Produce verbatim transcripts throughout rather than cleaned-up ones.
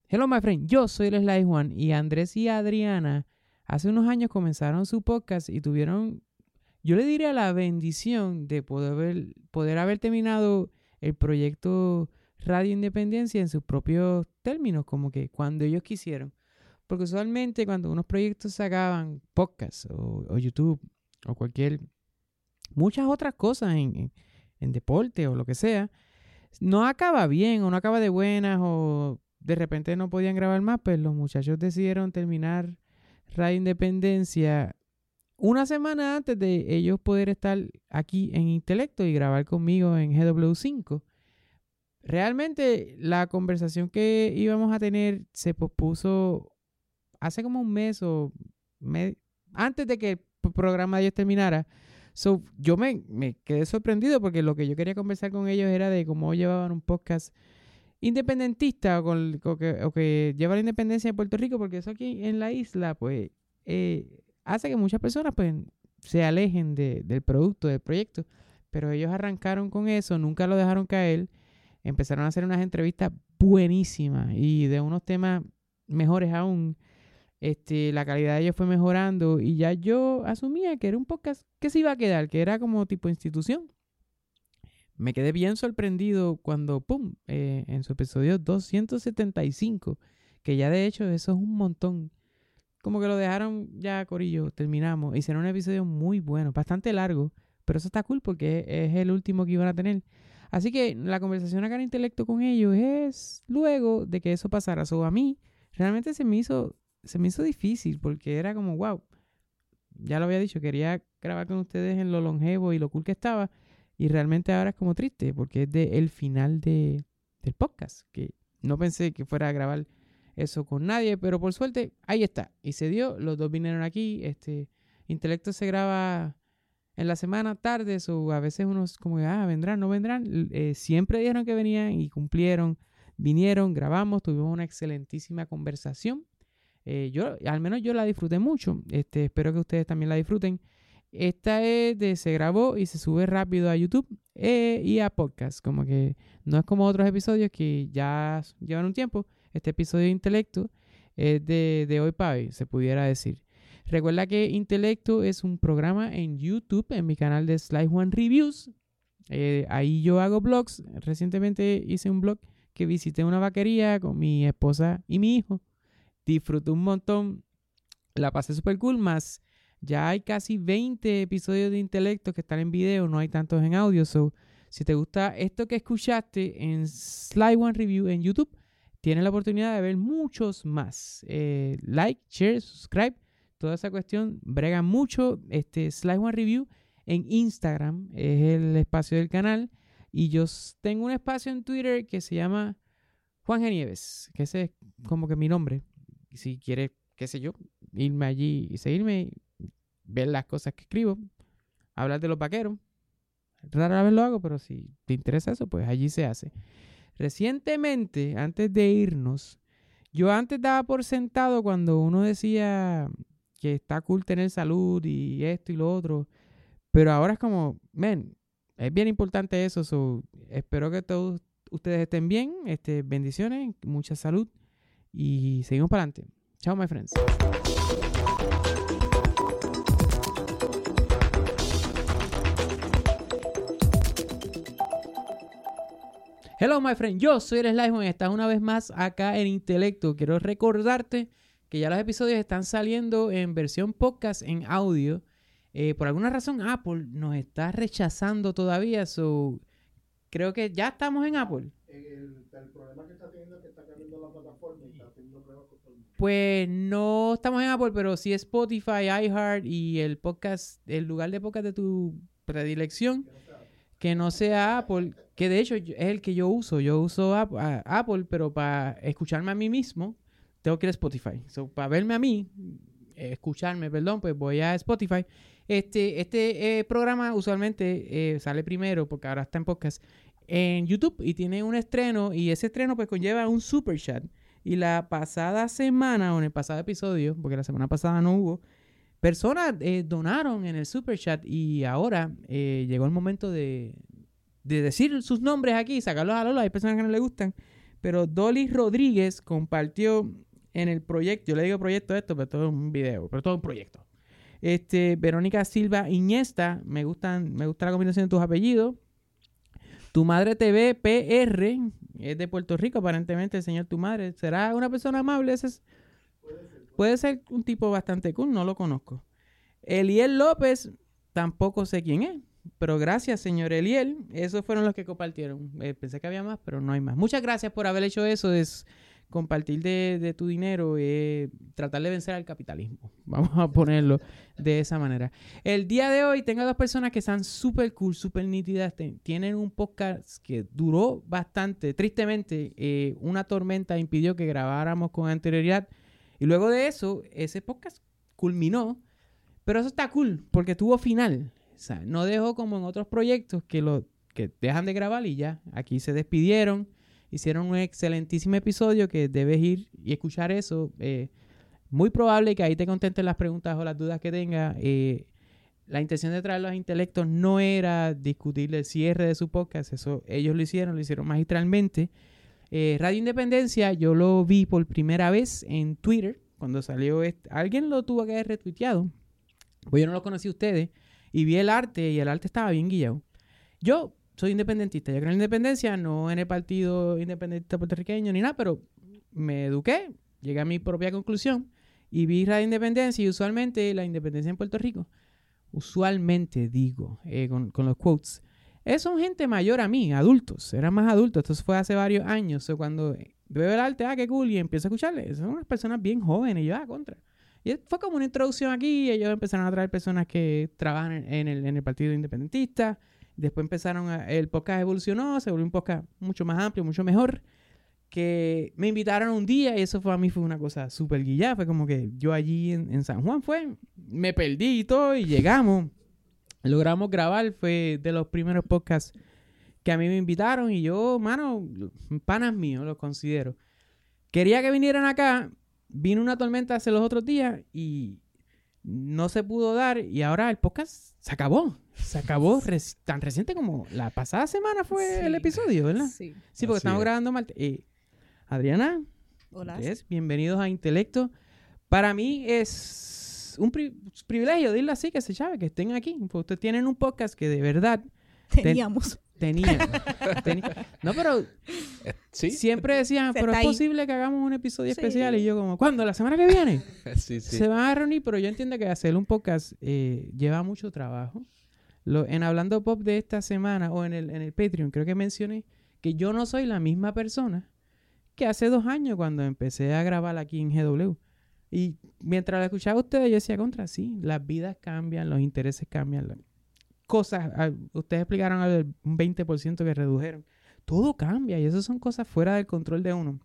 Hello, my friend. Yo soy el Sly Juan y Andrés y Adriana hace unos años comenzaron su podcast y tuvieron, yo le diría la bendición de poder haber, poder haber terminado el proyecto Radio Independencia en sus propios términos, como que cuando ellos quisieron. Porque usualmente cuando unos proyectos sacaban podcast o, o YouTube o cualquier, muchas otras cosas en, en, en deporte o lo que sea, no acaba bien o no acaba de buenas o de repente no podían grabar más, pues los muchachos decidieron terminar Radio Independencia una semana antes de ellos poder estar aquí en Intelecto y grabar conmigo en G W cinco. Realmente la conversación que íbamos a tener se pospuso hace como un mes o me, antes de que el programa de ellos terminara. So, yo me, me quedé sorprendido porque lo que yo quería conversar con ellos era de cómo llevaban un podcast independentista o, con, o, que, o que lleva la independencia de Puerto Rico, porque eso aquí en la isla pues eh, hace que muchas personas pues se alejen de, del producto, del proyecto, pero ellos arrancaron con eso, nunca lo dejaron caer, empezaron a hacer unas entrevistas buenísimas y de unos temas mejores aún. Este, la calidad de ellos fue mejorando y ya yo asumía que era un podcast que se iba a quedar, que era como tipo institución. Me quedé bien sorprendido cuando, pum, eh, en su episodio doscientos setenta y cinco, que ya de hecho eso es un montón, como que lo dejaron ya, corillo, terminamos. Hicieron un episodio muy bueno, bastante largo, pero eso está cool porque es, es el último que iban a tener. Así que la conversación acá en Intelecto con ellos es luego de que eso pasara. So, a mí realmente se me hizo, se me hizo difícil porque era como, wow, ya lo había dicho, quería grabar con ustedes en lo longevo y lo cool que estaba. Y realmente ahora es como triste porque es de el final de, del podcast, que no pensé que fuera a grabar eso con nadie, pero por suerte ahí está. Y se dio, los dos vinieron aquí. Este Intelecto se graba en la semana tarde, o a veces unos como que, ah, vendrán, no vendrán. Eh, siempre dijeron que venían y cumplieron, vinieron, grabamos, tuvimos una excelentísima conversación. Eh, yo, al menos yo la disfruté mucho. Este, espero que ustedes también la disfruten. Esta es de se grabó y se sube rápido a YouTube eh, y a podcast. Como que no es como otros episodios que ya llevan un tiempo. Este episodio de Intelecto es de, de hoy para hoy, se pudiera decir. Recuerda que Intelecto es un programa en YouTube, en mi canal de Sly Juan Reviews. Eh, ahí yo hago blogs. Recientemente hice un blog que visité una vaquería con mi esposa y mi hijo. Disfruté un montón. La pasé súper cool, más ya hay casi veinte episodios de Intelecto que están en video, no hay tantos en audio. So, si te gusta esto que escuchaste en Sly One Review en YouTube, tienes la oportunidad de ver muchos más. Eh, like, share, subscribe, toda esa cuestión brega mucho. Este Sly One Review en Instagram es el espacio del canal. Y yo tengo un espacio en Twitter que se llama Juan G. Nieves, que ese es como que mi nombre. Si quieres, qué sé yo, irme allí y seguirme, ver las cosas que escribo, hablar de los vaqueros. Rara vez lo hago, pero si te interesa eso, pues allí se hace. Recientemente, antes de irnos, yo antes daba por sentado cuando uno decía que está cool tener salud y esto y lo otro, pero ahora es como, man, es bien importante eso. So, espero que todos ustedes estén bien, este, bendiciones, mucha salud y seguimos para adelante. Chao, my friends. Hello, my friend. Yo soy el Sly Juan y estás una vez más acá en Intelecto. Quiero recordarte que ya los episodios están saliendo en versión podcast en audio. Eh, por alguna razón, Apple nos está rechazando todavía. So, creo que ya estamos en Apple. El, el problema que está teniendo es que está cambiando la plataforma y está teniendo problemas con todo el mundo. Pues no estamos en Apple, pero sí Spotify, iHeart y el podcast, el lugar de podcast de tu predilección. Que no sea Apple, que de hecho es el que yo uso. Yo uso Apple, pero para escucharme a mí mismo, tengo que ir a Spotify. So, para verme a mí, escucharme, perdón, pues voy a Spotify. Este, este eh, programa usualmente eh, sale primero, porque ahora está en podcast, en YouTube y tiene un estreno. Y ese estreno pues conlleva un super chat. Y la pasada semana, o en el pasado episodio, porque la semana pasada no hubo, personas eh, donaron en el super chat y ahora eh, llegó el momento de, de decir sus nombres aquí, sacarlos a Lola. Hay personas que no les gustan, pero Dolly Rodríguez compartió en el proyecto, yo le digo proyecto a esto, pero todo es un video, pero todo es un proyecto. Este, Verónica Silva Iniesta, me gustan, me gusta la combinación de tus apellidos. Tu Madre T V P R, es de Puerto Rico, aparentemente el señor Tu Madre. ¿Será una persona amable? Ese es, puede, ser, puede. puede ser un tipo bastante cool, no lo conozco. Eliel López, tampoco sé quién es, pero gracias, señor Eliel. Esos fueron los que compartieron. Eh, pensé que había más, pero no hay más. Muchas gracias por haber hecho eso. Es compartir de, de tu dinero, eh, tratar de vencer al capitalismo. Vamos a ponerlo de esa manera. El día de hoy tengo dos personas que están súper cool, súper nítidas. Tienen un podcast que duró bastante. Tristemente, eh, una tormenta impidió que grabáramos con anterioridad. Y luego de eso, ese podcast culminó. Pero eso está cool, porque tuvo final. O sea, no dejó como en otros proyectos que, lo, que dejan de grabar y ya. Aquí se despidieron. Hicieron un excelentísimo episodio que debes ir y escuchar eso. Eh, muy probable que ahí te contesten las preguntas o las dudas que tengas. Eh, la intención de traer los intelectos no era discutir el cierre de su podcast. Eso ellos lo hicieron, lo hicieron magistralmente. Eh, Radio Independencia, yo lo vi por primera vez en Twitter cuando salió. Este, alguien lo tuvo que haber retuiteado. Pues yo no lo conocí a ustedes. Y vi el arte y el arte estaba bien guillado. Yo soy independentista. Yo creo en la independencia, no en el partido independentista puertorriqueño ni nada, pero me eduqué, llegué a mi propia conclusión y vi Radio Independencia y usualmente la independencia en Puerto Rico, usualmente digo, eh, con, con los quotes, eh, son gente mayor a mí, adultos, eran más adultos. Esto fue hace varios años. O sea, cuando veo el arte, ah, qué cool, y empiezo a escucharle, son unas personas bien jóvenes y yo, ah, contra. Y fue como una introducción aquí, y ellos empezaron a traer personas que trabajan en, en, el, en el partido independentista. Después empezaron, a, el podcast evolucionó, se volvió un podcast mucho más amplio, mucho mejor, que me invitaron un día y eso para mí fue una cosa súper guillada. Fue como que yo allí en, en San Juan fue, me perdí y todo y llegamos, logramos grabar, fue de los primeros podcasts que a mí me invitaron y yo, mano, panas míos, los considero. Quería que vinieran acá, vino una tormenta hace los otros días y no se pudo dar y ahora el podcast se acabó. Se acabó res- tan reciente como la pasada semana fue sí. el episodio, ¿verdad? Sí. Sí, porque Así estamos es. grabando mal. Eh, Adriana, hola. Bienvenidos a Intelecto. Para mí es un pri- privilegio, dile así, que se llame, que estén aquí. Porque ustedes tienen un podcast que de verdad... Teníamos. Ten- Teníamos. Teni- no, pero ¿Sí? siempre decían, se pero es ahí. posible que hagamos un episodio sí. especial. Y yo como, ¿cuándo? ¿La semana que viene? sí, sí. Se van a reunir, pero yo entiendo que hacer un podcast eh, lleva mucho trabajo. Lo, en Hablando Pop de esta semana o en el, en el Patreon, creo que mencioné que yo no soy la misma persona que hace dos años cuando empecé a grabar aquí en G W. Y mientras la escuchaba a ustedes, yo decía, contra, sí, las vidas cambian, los intereses cambian, las cosas, ustedes explicaron el un veinte por ciento que redujeron. Todo cambia y eso son cosas fuera del control de uno.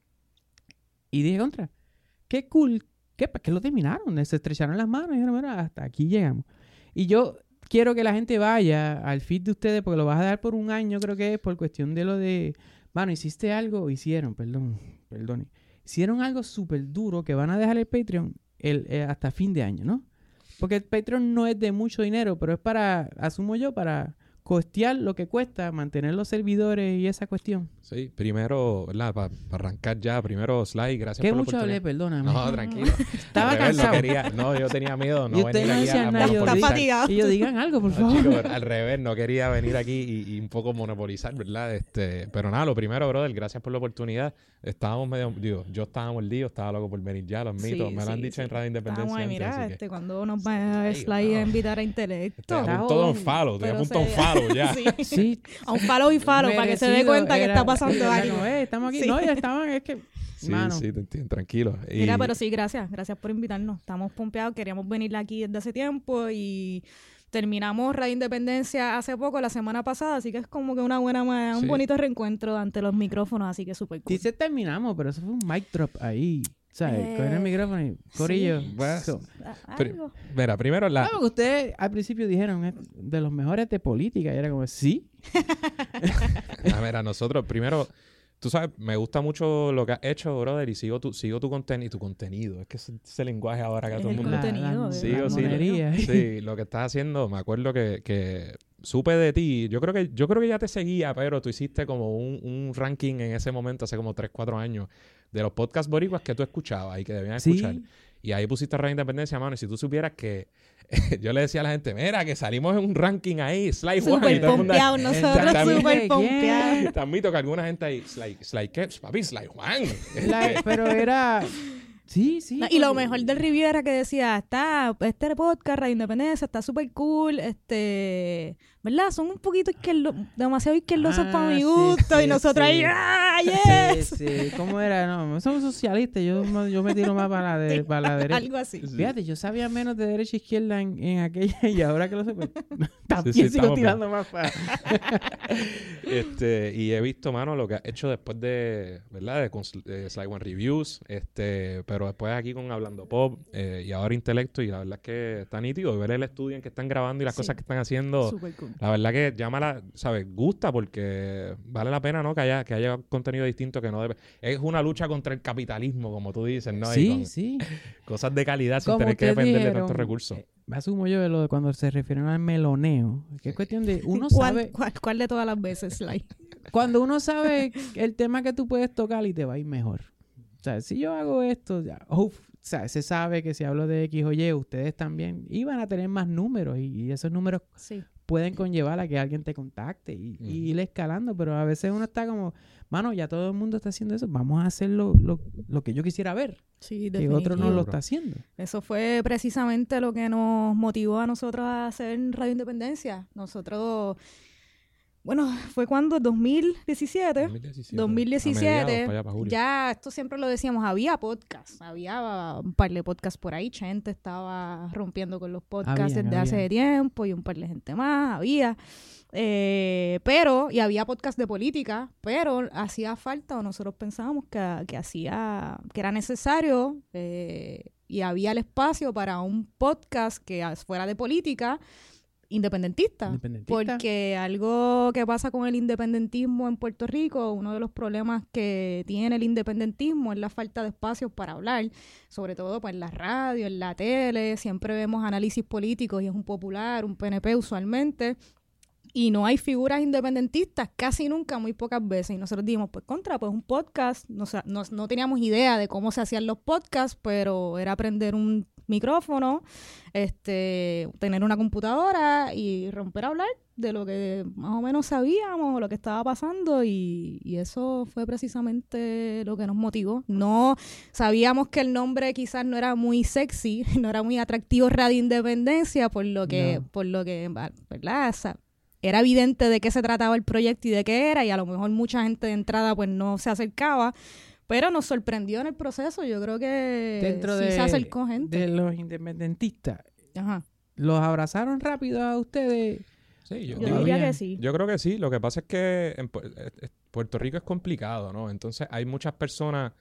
Y dije, contra, qué cool, ¿qué, ¿qué lo terminaron? Se estrecharon las manos y dijeron, mira, hasta aquí llegamos. Y yo quiero que la gente vaya al feed de ustedes porque lo vas a dar por un año, creo que es por cuestión de lo de... Bueno, hiciste algo, hicieron, perdón, perdón. Hicieron algo súper duro que van a dejar el Patreon el, eh, hasta fin de año, ¿no? Porque el Patreon no es de mucho dinero, pero es para, asumo yo, para costear lo que cuesta mantener los servidores y esa cuestión. Sí, primero, ¿verdad? Para pa arrancar ya, primero, Sly, gracias ¿Qué por la mucho hablé? Perdóname. No, tranquilo. Estaba cansado. No, quería, no, yo tenía miedo. No y ustedes no decían nada. Está fatigado. Y yo, digan algo, por no, favor. Chicos, al revés, no quería venir aquí y, y un poco monopolizar, ¿verdad? Este, pero nada, lo primero, brother, gracias por la oportunidad. Estábamos medio, digo, yo estaba mordido, estaba loco por venir ya, los mitos. Sí, me lo sí, han dicho sí. en Radio Independencia. Estábamos, antes, mira, que... este, cuando nos va a Sly a invitar a Intelecto. Este, a todo un follow, te apunto a un follow ya. sí. sí. A un follow y follow, para que se dé cuenta era, que está pasando algo. No, eh, estamos aquí. Sí. No, ya estaban, es que... Sí, mano. sí, te entiendo, tranquilo. Y... Mira, pero sí, gracias. Gracias por invitarnos. Estamos pompeados, queríamos venir aquí desde hace tiempo y... Terminamos Radio Independencia hace poco, la semana pasada, así que es como que una buena, un sí. bonito reencuentro ante los micrófonos, así que súper cool. Dice terminamos, pero eso fue un mic drop ahí, ¿sabes? Eh, Coger el micrófono y corillo. Sí. Bueno, so. Pri mira, primero la... No, ustedes al principio dijeron es de los mejores de política y era como, ¿sí? A ver, a nosotros, primero... Tú sabes, me gusta mucho lo que has hecho, brother, y sigo tu, sigo tu contenido, y tu contenido. Es que ese, ese lenguaje ahora que todo el mundo... contenido. Sigo, sí, monería. sí, lo que estás haciendo, me acuerdo que, que supe de ti, yo creo que yo creo que ya te seguía, pero tú hiciste como un, un ranking en ese momento, hace como tres, cuatro años, de los podcasts boricuas que tú escuchabas y que debían Sí. escuchar. Y ahí pusiste Radio Independencia, mano, y si tú supieras que yo le decía a la gente, mira, que salimos en un ranking ahí, Sly One. Súper y todo el mundo ahí, pompeados, nosotros También- súper ¿Quién? pompeados. te admito que alguna gente ahí, Sly, Sly ¿qué? Papi, Sly One. La- pero era... Sí, sí. No, y lo porque- mejor del review era que decía, está, este podcast, Radio Independencia, está súper cool, este, ¿verdad? Son un poquito izquierdo, demasiado izquierdosos Ah, para mi sí, gusto, sí, y nosotros sí. ahí, ¡ah, Sí, yes! sí. ¿Cómo era? No, somos socialistas. Yo, yo me tiro más para la, de, para la derecha. Algo así. Fíjate, yo sabía menos de derecha e izquierda en, en aquella y ahora que lo sé, pues, también sí, sigo estamos tirando más para... este, y he visto, mano, lo que has hecho después de, ¿verdad? De, cons- de Sly One Reviews, este, pero después aquí con Hablando Pop eh, y ahora Intelecto, y la verdad es que está nítido ver el estudio en que están grabando y las Sí. cosas que están haciendo. Súper cool. La verdad que llama la, ¿sabes? Gusta porque vale la pena, ¿no? Que haya, que haya contenido distinto que no debe... Es una lucha contra el capitalismo, como tú dices, ¿no? Y Sí, con sí. cosas de calidad sin Como tener que ustedes depender de dijeron, tantos recursos. eh, asumo yo de lo de cuando se refieren al meloneo. Que es cuestión de... Uno ¿Cuál, sabe... cuál, cuál de todas las veces, Sly? Cuando uno sabe el tema que tú puedes tocar y te va a ir mejor. O sea, si yo hago esto, ya, uf, o sea, se sabe que si hablo de X o Y, ustedes también iban a tener más números y, y esos números Sí. pueden conllevar a que alguien te contacte y, Ujú. y ir escalando, pero a veces uno está como, mano, ya todo el mundo está haciendo eso, vamos a hacer lo, lo, lo que yo quisiera ver, Sí, que otro no definitivo. lo está haciendo. Eso fue precisamente lo que nos motivó a nosotros a hacer Radio Independencia. Nosotros, bueno, fue cuando, dos mil diecisiete. dos mil diecisiete. dos mil A diecisiete, mediados, para allá, para julio. ya esto siempre lo decíamos, había podcast, había un par de podcasts por ahí, Chente estaba rompiendo con los podcasts Habían, desde hace habían. tiempo y un par de gente más, había, eh, pero, y había podcast de política, pero hacía falta, o nosotros pensábamos que, que hacía, que era necesario eh, y había el espacio para un podcast que fuera de política, independentista, Independentista. porque algo que pasa con el independentismo en Puerto Rico, uno de los problemas que tiene el independentismo es la falta de espacios para hablar, sobre todo pues, en la radio, en la tele, siempre vemos análisis políticos y es un popular, un P N P usualmente, y no hay figuras independentistas, casi nunca, muy pocas veces. Y nosotros dijimos, pues contra, pues un podcast. No, sa- no, no teníamos idea de cómo se hacían los podcasts, pero era aprender un micrófono, este, tener una computadora y romper a hablar de lo que más o menos sabíamos, lo que estaba pasando, y, y eso fue precisamente lo que nos motivó. No sabíamos que el nombre quizás no era muy sexy, no era muy atractivo, Radio Independencia, por lo que, No. por lo que, ¿verdad? O sea, era evidente de qué se trataba el proyecto y de qué era, y a lo mejor mucha gente de entrada pues no se acercaba, pero nos sorprendió en el proceso. Yo creo que Dentro sí de, se acercó gente. de los independentistas, Ajá. ¿los abrazaron rápido a ustedes? Sí, yo, Yo digo- diría Habían- que sí. Yo creo que sí. Lo que pasa es que en Pu- eh, eh, Puerto Rico es complicado, ¿no? Entonces hay muchas personas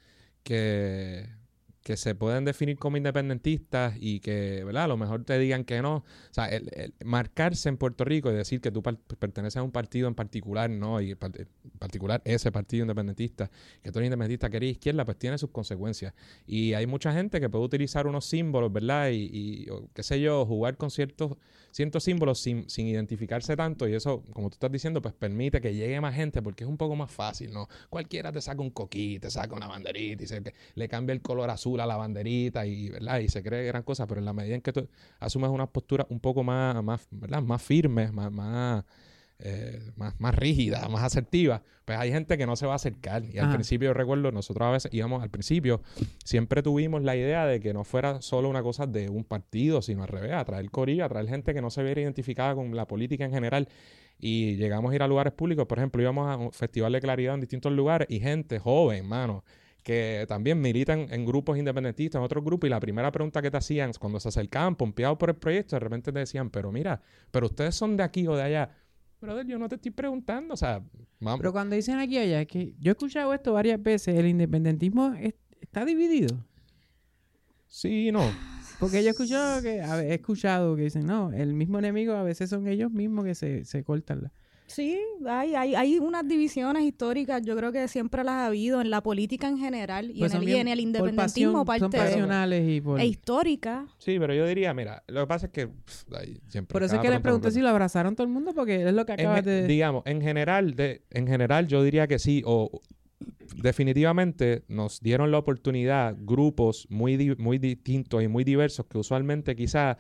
que, que se pueden definir como independentistas y que, ¿verdad? A lo mejor te digan que no. O sea, el, el marcarse en Puerto Rico y decir que tú par- perteneces a un partido en particular, ¿no? Y par- en particular ese partido independentista, que tú eres independentista, que eres izquierda, pues tiene sus consecuencias. Y hay mucha gente que puede utilizar unos símbolos, ¿verdad? Y, y o qué sé yo, jugar con ciertos ciertos símbolos sin, sin identificarse tanto, y eso, como tú estás diciendo, pues permite que llegue más gente porque es un poco más fácil, ¿no? Cualquiera te saca un coquí, te saca una banderita y se, le cambia el color azul a la banderita y, ¿verdad? Y se cree gran cosa, pero en la medida en que tú asumes una postura un poco más, más ¿verdad? Más firme, más, más, eh, más, más rígida, más asertiva, pues hay gente que no se va a acercar. Y al Ajá. principio, yo recuerdo, nosotros a veces íbamos al principio, siempre tuvimos la idea de que no fuera solo una cosa de un partido, sino al revés, a traer corillo, a traer gente que no se viera identificada con la política en general. Y llegamos a ir a lugares públicos, por ejemplo, íbamos a un festival de claridad en distintos lugares y gente joven, mano, que también militan en grupos independentistas, en otros grupos, y la primera pregunta que te hacían cuando se acercaban, pompeados por el proyecto, de repente te decían, pero mira, pero ustedes son de aquí o de allá. Brother, yo no te estoy preguntando, o sea, vamos. Pero cuando dicen aquí y allá, es que yo he escuchado esto varias veces, el independentismo es- está dividido. Sí, no. Porque yo he escuchado que, a ver, he escuchado que dicen, no, el mismo enemigo a veces son ellos mismos que se, se cortan la... Sí, hay, hay, hay unas divisiones históricas, yo creo que siempre las ha habido en la política en general y, Pues en, el, son y bien en el por independentismo pasión, son parte de pasionales y por... e histórica. Sí, pero yo diría, mira, lo que pasa es que pff, ay, siempre Por eso es cada que le pronto pregunté me si lo abrazaron todo el mundo, porque es lo que En acabas ge- de... Digamos, en general, de, en general yo diría que sí, o definitivamente nos dieron la oportunidad grupos muy, di- muy distintos y muy diversos que usualmente quizás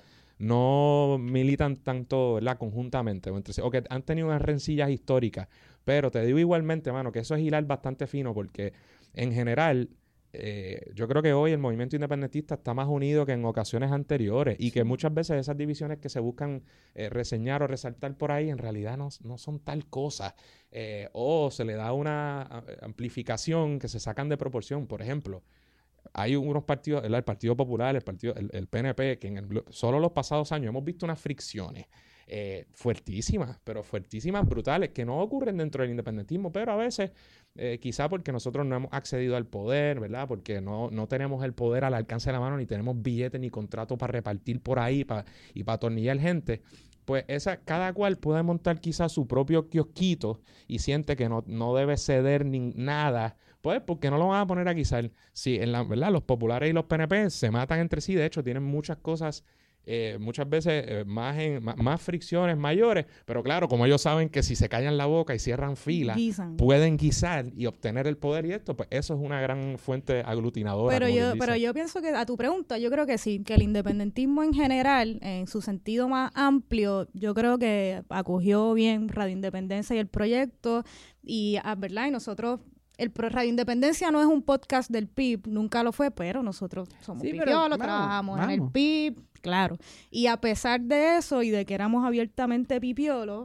no militan tanto, ¿verdad? Conjuntamente o, entre sí, o que han tenido unas rencillas históricas, pero te digo igualmente, mano, que eso es hilar bastante fino porque en general eh, yo creo que hoy el movimiento independentista está más unido que en ocasiones anteriores y que muchas veces esas divisiones que se buscan eh, reseñar o resaltar por ahí en realidad no, no son tal cosa. Eh, o se le da una a- amplificación que se sacan de proporción. Por ejemplo, hay unos partidos, ¿verdad? El Partido Popular, el partido, el, el P N P, que en el, blo- solo los pasados años hemos visto unas fricciones eh, fuertísimas, pero fuertísimas, brutales, que no ocurren dentro del independentismo, pero a veces, eh, quizá porque nosotros no hemos accedido al poder, ¿verdad? Porque no, no tenemos el poder al alcance de la mano, ni tenemos billetes ni contratos para repartir por ahí pa- y para atornillar gente. Pues esa, cada cual puede montar quizás su propio kiosquito y siente que no, no debe ceder ni nada. Pues porque no lo van a poner a guisar. Sí, en la verdad, los populares y los P N P se matan entre sí. De hecho, tienen muchas cosas, eh, muchas veces eh, más, en, más, más fricciones mayores. Pero claro, como ellos saben que si se callan la boca y cierran fila, Guisan. pueden guisar y obtener el poder y esto, pues eso es una gran fuente aglutinadora. Pero como yo, quien pero dice. yo pienso que a tu pregunta, yo creo que sí, que el independentismo en general, en su sentido más amplio, yo creo que acogió bien Radio Independencia y el proyecto, y ah, verdad, y nosotros, el pro- Radio Independencia no es un podcast del P I B, nunca lo fue, pero nosotros somos Sí, pero pipiolos, vamos, trabajamos en el vamos. P I B, claro. Y a pesar de eso y de que éramos abiertamente pipiolos,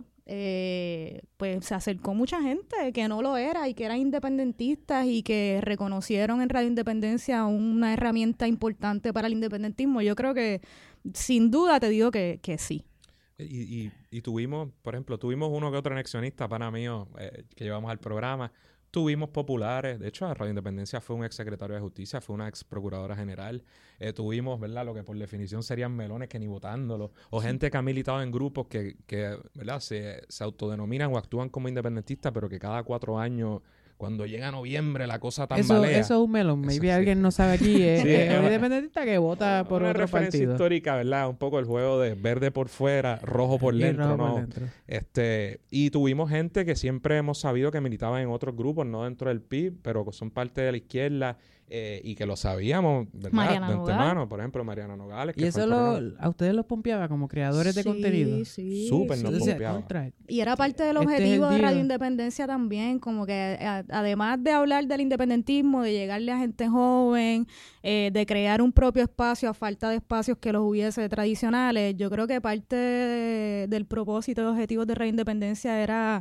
eh, pues se acercó mucha gente que no lo era y que eran independentistas y que reconocieron en Radio Independencia una herramienta importante para el independentismo. Yo creo que, sin duda, te digo que, que sí. Y, y, y tuvimos, por ejemplo, tuvimos uno que otro anexionista, pana mío, eh, que llevamos al programa. Tuvimos populares. De hecho, Radio Independencia fue un ex secretario de Justicia, fue una ex procuradora general. Eh, tuvimos, ¿verdad? Lo que por definición serían melones que ni votándolo. O gente que ha militado en grupos que, que ¿verdad? Se, se autodenominan o actúan como independentistas, pero que cada cuatro años, cuando llega noviembre, la cosa Eso, tambalea. eso es un melón. Eso Maybe sí. alguien no sabe aquí. Es, Sí, es es un una- independentista que vota por una otro referencia partido. histórica, ¿verdad? Un poco el juego de verde por fuera, rojo por Y dentro, rojo por ¿no? dentro. Este, y tuvimos gente que siempre hemos sabido que militaban en otros grupos, no dentro del P I B, pero que son parte de la izquierda eh, y que lo sabíamos, ¿verdad? Mariana de Nogales. antemano, por ejemplo, Mariana Nogales. Y que eso fue lo, corona- a ustedes los pompeaba como creadores de Sí, contenido. sí, Súper sí. nos Entonces, pompeaba. contra, Y era parte del Este es el objetivo de deal. Radio Independencia también, como que a- además de hablar del independentismo, de llegarle a gente joven, eh, de crear un propio espacio a falta de espacios que los hubiese tradicionales, yo creo que parte de- del propósito y objetivos de Radio Independencia era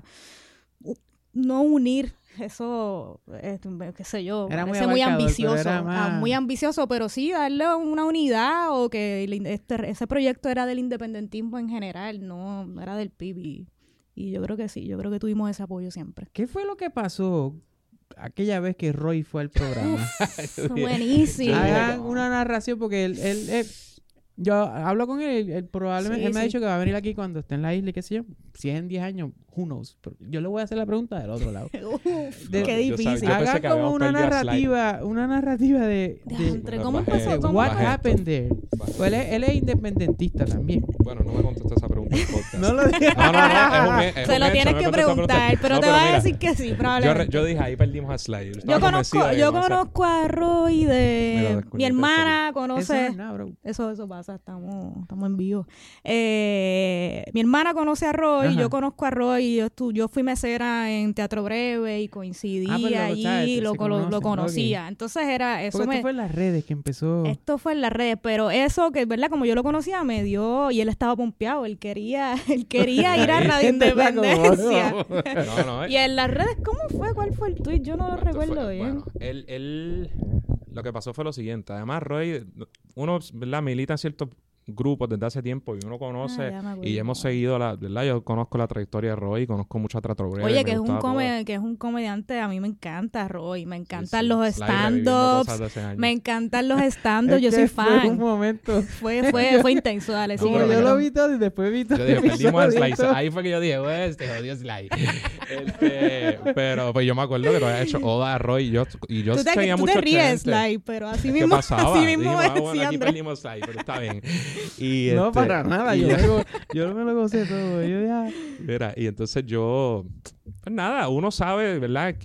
u- no unir eso, eh, qué sé yo, Era muy parece muy abarcador, ambicioso, pero era ah, más- muy ambicioso, pero sí darle una unidad o que el in- este, ese proyecto era del independentismo en general, no, no era del P I B. Y, y yo creo que sí, yo creo que tuvimos ese apoyo siempre. ¿Qué fue lo que pasó aquella vez que Roy fue al programa? Buenísimo. Hagan una narración porque él, él, él- yo hablo con él, él probablemente, Sí, él me ha sí. dicho que va a venir aquí cuando esté en la isla y qué sé yo, cien, diez años, who knows. Pero yo le voy a hacer la pregunta del otro lado. Uf, De- qué yo difícil. sabía- pensé Hagan que como habíamos una perdido a Slide. narrativa, una narrativa de, de, Diantre, ¿cómo Bajé- empezó? de ¿Cómo what bajé esto. happened there. Pues él, es, él es independentista también. Bueno, no me contestó esa pregunta en el podcast. No lo dije. No, no, no, es un, es Se un lo hecho, tienes me que contestó esa preguntar, pregunta. pero No, te va a mira, decir que sí, Yo, re- probablemente. yo dije, ahí perdimos a Slide. Yo Estaba conozco, convencido de que yo iba a ser- conozco a Roy Mira, de... desconecté Mi el hermana Eso no conoce... es nada, bro. Eso, eso pasa, estamos, estamos en vivo. Eh, mi hermana conoce a Roy, Ajá. yo conozco a Roy, yo, estu- yo fui mesera en Teatro Breve y coincidí Ah, pues lo- allí, sabes, lo, se colo- lo conocen, conocía. Entonces era, eso Porque me... esto fue en las redes que empezó. Esto fue en las redes, pero eso que, ¿verdad? Como yo lo conocía, me dio, y él estaba pompeado, él quería, él quería ir a Radio Independencia. No, no, Y en las redes, ¿cómo fue? ¿Cuál fue el tweet? Yo no lo Esto recuerdo fue- bien. Bueno, él, él, lo que pasó fue lo siguiente. Además, Roy, uno, ¿verdad? Milita en ciertos grupos desde hace tiempo y uno conoce Ah, ya me acuerdo. y hemos seguido la, ¿verdad? Yo conozco la trayectoria de Roy, conozco mucho a Trato Breve, Oye, me que es, un gustaba todo. come- que es un comediante, a mí me encanta Roy, me encantan Sí, sí. los Sly reviviendo cosas stand-ups, de hace años. me encantan los stand-ups, yo Es soy que fue un fan. momento. Fue, fue, fue intenso, dale, Como sigue, yo pero- lo vi todo y después vi todo. Yo dije, el perdimos a episodio y Sly. todo. Ahí fue que yo dije, güey, este jodido Sly. Este, pero pues yo me acuerdo que lo había hecho Oda a Roy y yo, y yo Tú te, seguía tú mucho te ríes, gente. Sly, pero así ¿Qué mismo, pasaba? así mismo Dijimos, me ah, bueno, decía aquí Andrés. perdimos Sly, pero está bien. Y, No, este, para nada. y- Yo, me- yo me lo gocé todo. Yo ya... Mira, y entonces yo, pues nada, uno sabe, ¿verdad?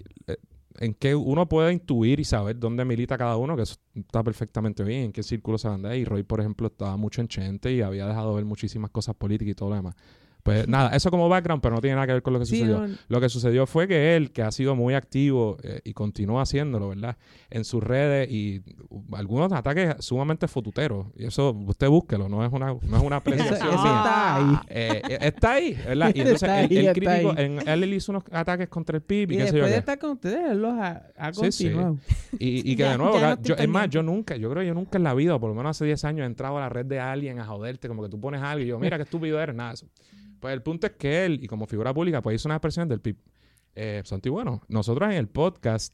En qué uno puede intuir y saber dónde milita cada uno, que eso está perfectamente bien, en qué círculo se anda. Y Roy, por ejemplo, estaba mucho en Chente y había dejado ver muchísimas cosas políticas y todo lo demás. Pues nada, eso como background, pero no tiene nada que ver con lo que Sí, sucedió. no, Lo que sucedió fue que él, que ha sido muy activo eh, y continúa haciéndolo, ¿verdad? En sus redes y uh, algunos ataques sumamente fotuteros. Y eso, usted búsquelo, no es una, no es una eso, apreciación eso mía. está ahí. Eh, eh, está ahí, ¿verdad? Y entonces Está él, ahí, él está criticó, ahí. en- él hizo unos ataques contra el P I B y, Y qué sé yo después de qué. estar con ustedes, él los ha, ha Sí, sí. continuado. Y, y que Ya- de nuevo, ya no ca- estoy yo, es más, pendiente. yo nunca, yo creo que yo nunca en la vida, o por lo menos hace diez años, he entrado a la red de alguien a joderte, como que tú pones algo y yo, mira qué estúpido eres, nada de eso. Pues el punto es que él, y como figura pública, pues hizo unas expresiones del P I B. Eh, Santi, bueno, nosotros en el podcast,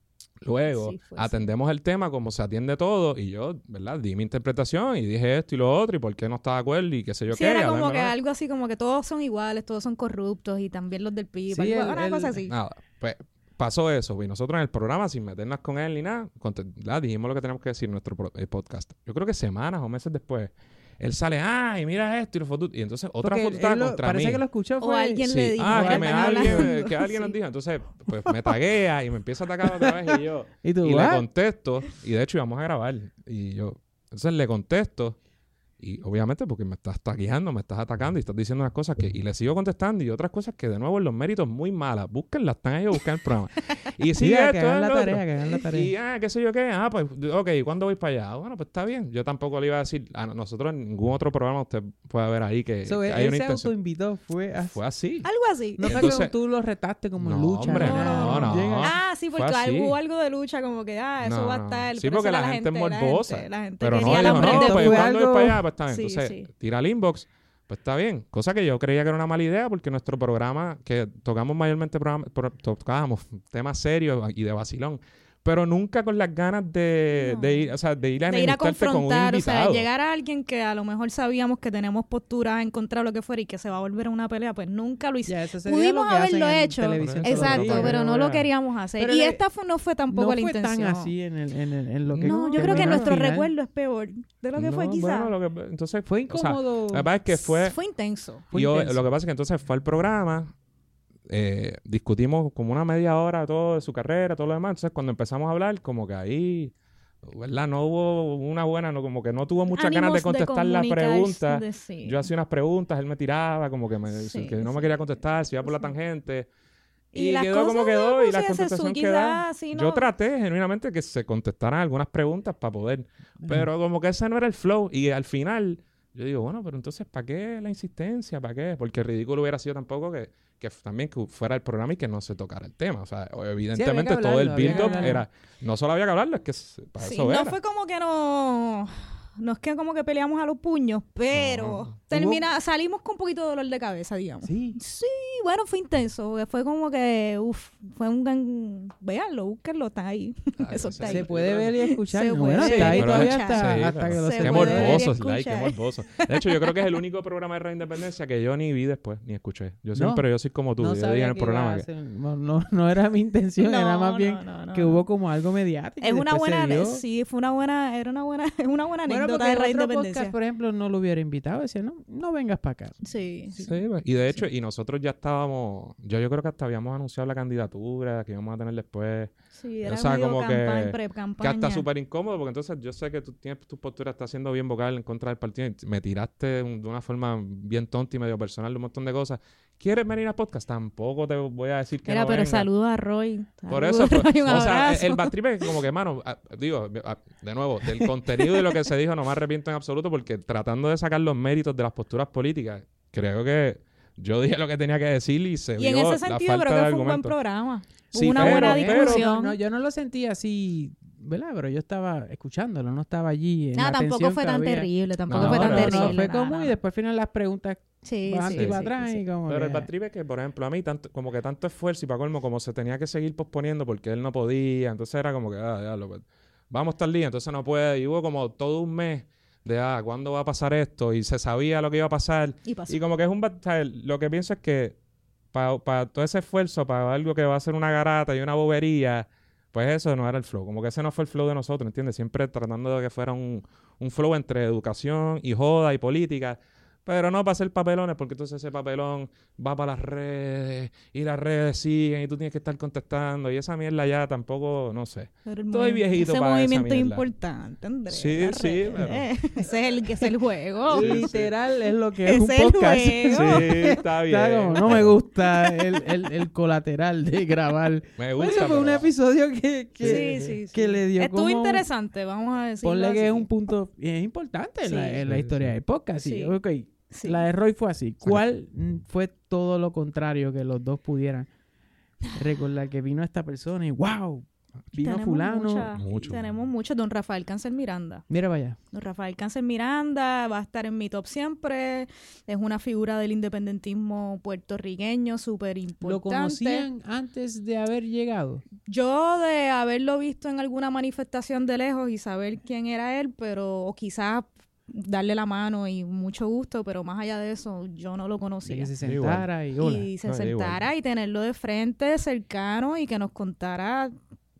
luego, Sí, fue atendemos el tema como se atiende todo, y yo, ¿verdad? Di mi interpretación y dije esto y lo otro, y por qué no estaba de acuerdo, y qué sé yo Sí, qué. era y como hablando, que ¿no? algo así como que todos son iguales, todos son corruptos y también los del P I B, Sí, algo- el- una el- cosa así. Nada, pues pasó eso. Y nosotros en el programa, sin meternos con él ni nada, conte- ¿verdad? Dijimos lo que tenemos que decir en nuestro pro- eh, podcast. Yo creo que semanas o meses después, él sale, ay, mira esto y lo foto. Y entonces otra Porque foto él estaba lo- contra parece mí. que lo escuchó O fue... alguien Sí. le dijo, Ah, "Mira, que, me están alguien, hablando". que alguien nos Sí. dijo. Entonces, pues me taguea y me empieza a atacar otra vez y yo. ¿Y tú, y le what? contesto. Y de hecho íbamos a grabar. Y yo, entonces le contesto. Y obviamente porque me estás tagueando, me estás atacando y estás diciendo unas cosas que... Y le sigo contestando y otras cosas que de nuevo en los méritos muy malas. Búsquenlas, están ahí a buscar el programa. Y Sí, sigue que esto, hagan la lo otro. tarea, que hagan la Y tarea. ah, qué sé yo qué. Ah, pues, ok, ¿cuándo voy para allá? Bueno, pues está bien. Yo tampoco le iba a decir... A nosotros en ningún otro programa usted puede ver ahí que, So, que él hay él una se intención. autoinvitó, fue así. Fue así. Algo así. No fue Entonces- que tú lo retaste como en No, lucha. hombre, nada, no, no. llega- Ah, sí, Fue porque así. hubo algo de lucha, como que, ah, eso No, va a no. estar. Sí, pero porque esa la gente es morbosa. gente, la gente Pero no, quería dijo, la no, prenda. pues fue cuando voy algo- para allá, pues está bien. Sí, Entonces, sí. tira el inbox, pues está bien. Cosa que yo creía que era una mala idea porque nuestro programa, que tocamos mayormente programa, pro- tocábamos temas serios y de vacilón, pero nunca con las ganas de, No. de ir, o sea, de ir a De ir a enemistarte con un confrontar, o sea, invitado. llegar a alguien que a lo mejor sabíamos que tenemos postura en contra de lo que fuera y que se va a volver a una pelea, pues nunca lo hicimos. Ya, eso sería Pudimos lo que hacen haberlo en hecho. televisión Eso Exacto, lo que pero no era- lo queríamos hacer. Pero y le- esta fue, no fue tampoco no la fue intención. tan así en, el, en, el, en lo que... No, yo que creo que vino al nuestro final. recuerdo es peor de lo que fue No, quizás. bueno, lo que, entonces, Fue o sea, incómodo. la verdad es que fue... Fue intenso. Fue y yo- intenso. lo que pasa es que entonces fue al programa, eh, discutimos como una media hora todo de su carrera, todo lo demás. Entonces, cuando empezamos a hablar, como que ahí, ¿verdad? No hubo una buena, no, como que no tuvo muchas ganas de Ánimos contestar la comunicar, pregunta. de sí. Yo hacía unas preguntas, él me tiraba, como que, me, Sí, que no me sí. quería contestar, se iba por la Sí. tangente. Y Y, las quedó como cosas, quedó pues, y la sí, ese contestación su- quedó. quizás, sí, Yo no. traté genuinamente que se contestaran algunas preguntas para poder, pero como que ese no era el flow. Y al final, yo digo, bueno, pero entonces, ¿para qué la insistencia? ¿Para qué? Porque ridículo hubiera sido tampoco que, que f- también que fuera el programa y que no se tocara el tema. O sea, o- evidentemente que todo el hablarlo, había que build-up hablarlo. era... No solo había que hablarlo, es que s- para Sí, eso no era. fue como que no... No es que como que peleamos a los puños, pero No. termina, salimos con un poquito de dolor de cabeza, digamos. Sí. Sí, bueno, fue intenso. Fue como que, uff, fue un gran... Véanlo, búsquenlo, está ahí. Ah, Eso sí, está sí. ahí. Se puede ver y escuchar. Se No, puede bueno, ver está y ahí Pero- todavía escuchar. hasta, Sí, hasta pero- que lo Se Qué se puede puede ver y morboso, Sly, qué escuchar. morboso. De hecho, yo creo que es el único programa de Radio Independencia que yo ni vi después, ni escuché. Yo No. siempre, yo soy como tú, No yo dije sabía en el que iba programa a que... hacer- no, no, no era mi intención, era más bien no, no, no, que no. hubo como algo mediático. Es y una después se buena, dio. sí, fue una buena, era una buena, es una buena Bueno, anécdota porque de Radio otro Independencia. podcast, por ejemplo, no lo hubiera invitado. Decía, no, no vengas para acá. Sí, sí. Sí, pues, y de hecho, y nosotros ya estábamos, yo, yo creo que hasta habíamos anunciado la candidatura que íbamos a tener después, Sí, era O sea, medio como que- campaña, que pre-campaña. hasta súper incómodo, porque entonces yo sé que tú tienes tu postura, estás siendo bien vocal en contra del partido, y me tiraste un- de una forma bien tonta y medio personal de un montón de cosas. ¿Quieres venir a podcast? Tampoco te voy a decir que Era, no pero vengas. saludo a Roy. Por Saludo eso, a pues, Roy, un o sea, abrazo. el bad trip es como que, mano, a- digo, a- de nuevo, del contenido y lo que se dijo no me arrepiento en absoluto porque tratando de sacar los méritos de las posturas políticas, creo que yo dije lo que tenía que decir y se Y en vio ese la sentido falta creo de que fue un buen argumento. programa. Sí, Hubo una pero- buena pero- discusión. No, yo no lo sentí así ¿verdad? Pero yo estaba escuchándolo, no estaba allí. En Nada, la tampoco atención fue que tan había. terrible, tampoco No, fue tan no, terrible. No, fue no, como no. y después al final las preguntas Sí, van sí, y para sí, atrás sí, y sí. como Pero que- el bad trip es que, por ejemplo, a mí tanto, como que tanto esfuerzo y para colmo como se tenía que seguir posponiendo porque él no podía, entonces era como que, ah, ya, lo, pues, vamos tal día, entonces no puede. Y hubo como todo un mes de, ah, ¿cuándo va a pasar esto? Y se sabía lo que iba a pasar. Y pasó. Y como que es un... bad- o sea, lo que pienso es que para todo ese esfuerzo, para algo que va a ser una garata y una bobería, pues eso no era el flow. Como que ese no fue el flow de nosotros, ¿entiendes? Siempre tratando de que fuera un, un flow entre educación y joda y política. Pero no para hacer papelones, porque entonces ese papelón va para las redes y las redes siguen y tú tienes que estar contestando. Y esa mierda ya tampoco, no sé. Pero el Estoy movi- viejito ese para esa movimiento es mierda. importante, Andrés. Sí, las sí, redes. pero- Ese es el, ese es el juego. Sí, sí. literal es lo que es un Es el podcast. juego. Sí, está bien. Está como, no me gusta el, el, el colateral de grabar. Me Pues gusta, ese fue un pero- episodio que, que, Sí, sí, sí. que le dio Estuvo como... interesante, vamos a decirlo Ponle que así. es un punto es importante en la, Sí. en la Sí, historia sí. del podcast. Sí. Sí. Ok, Sí. la de Roy fue así. ¿Cuál mm, fue todo lo contrario que los dos pudieran recordar? Que vino esta persona y ¡wow! Vino Tenemos fulano. mucha- Mucho. Tenemos mucho. Don Rafael Cáncer Miranda. Mira para allá. Don Rafael Cáncer Miranda va a estar en mi top siempre. Es una figura del independentismo puertorriqueño súper importante. ¿Lo conocían antes de haber llegado? Yo de haberlo visto en alguna manifestación de lejos y saber quién era él, pero o quizás darle la mano y mucho gusto, pero más allá de eso, yo no lo De conocía. que se Igual. sentara y hola. Y se No, sentara igual. y tenerlo de frente, cercano, y que nos contara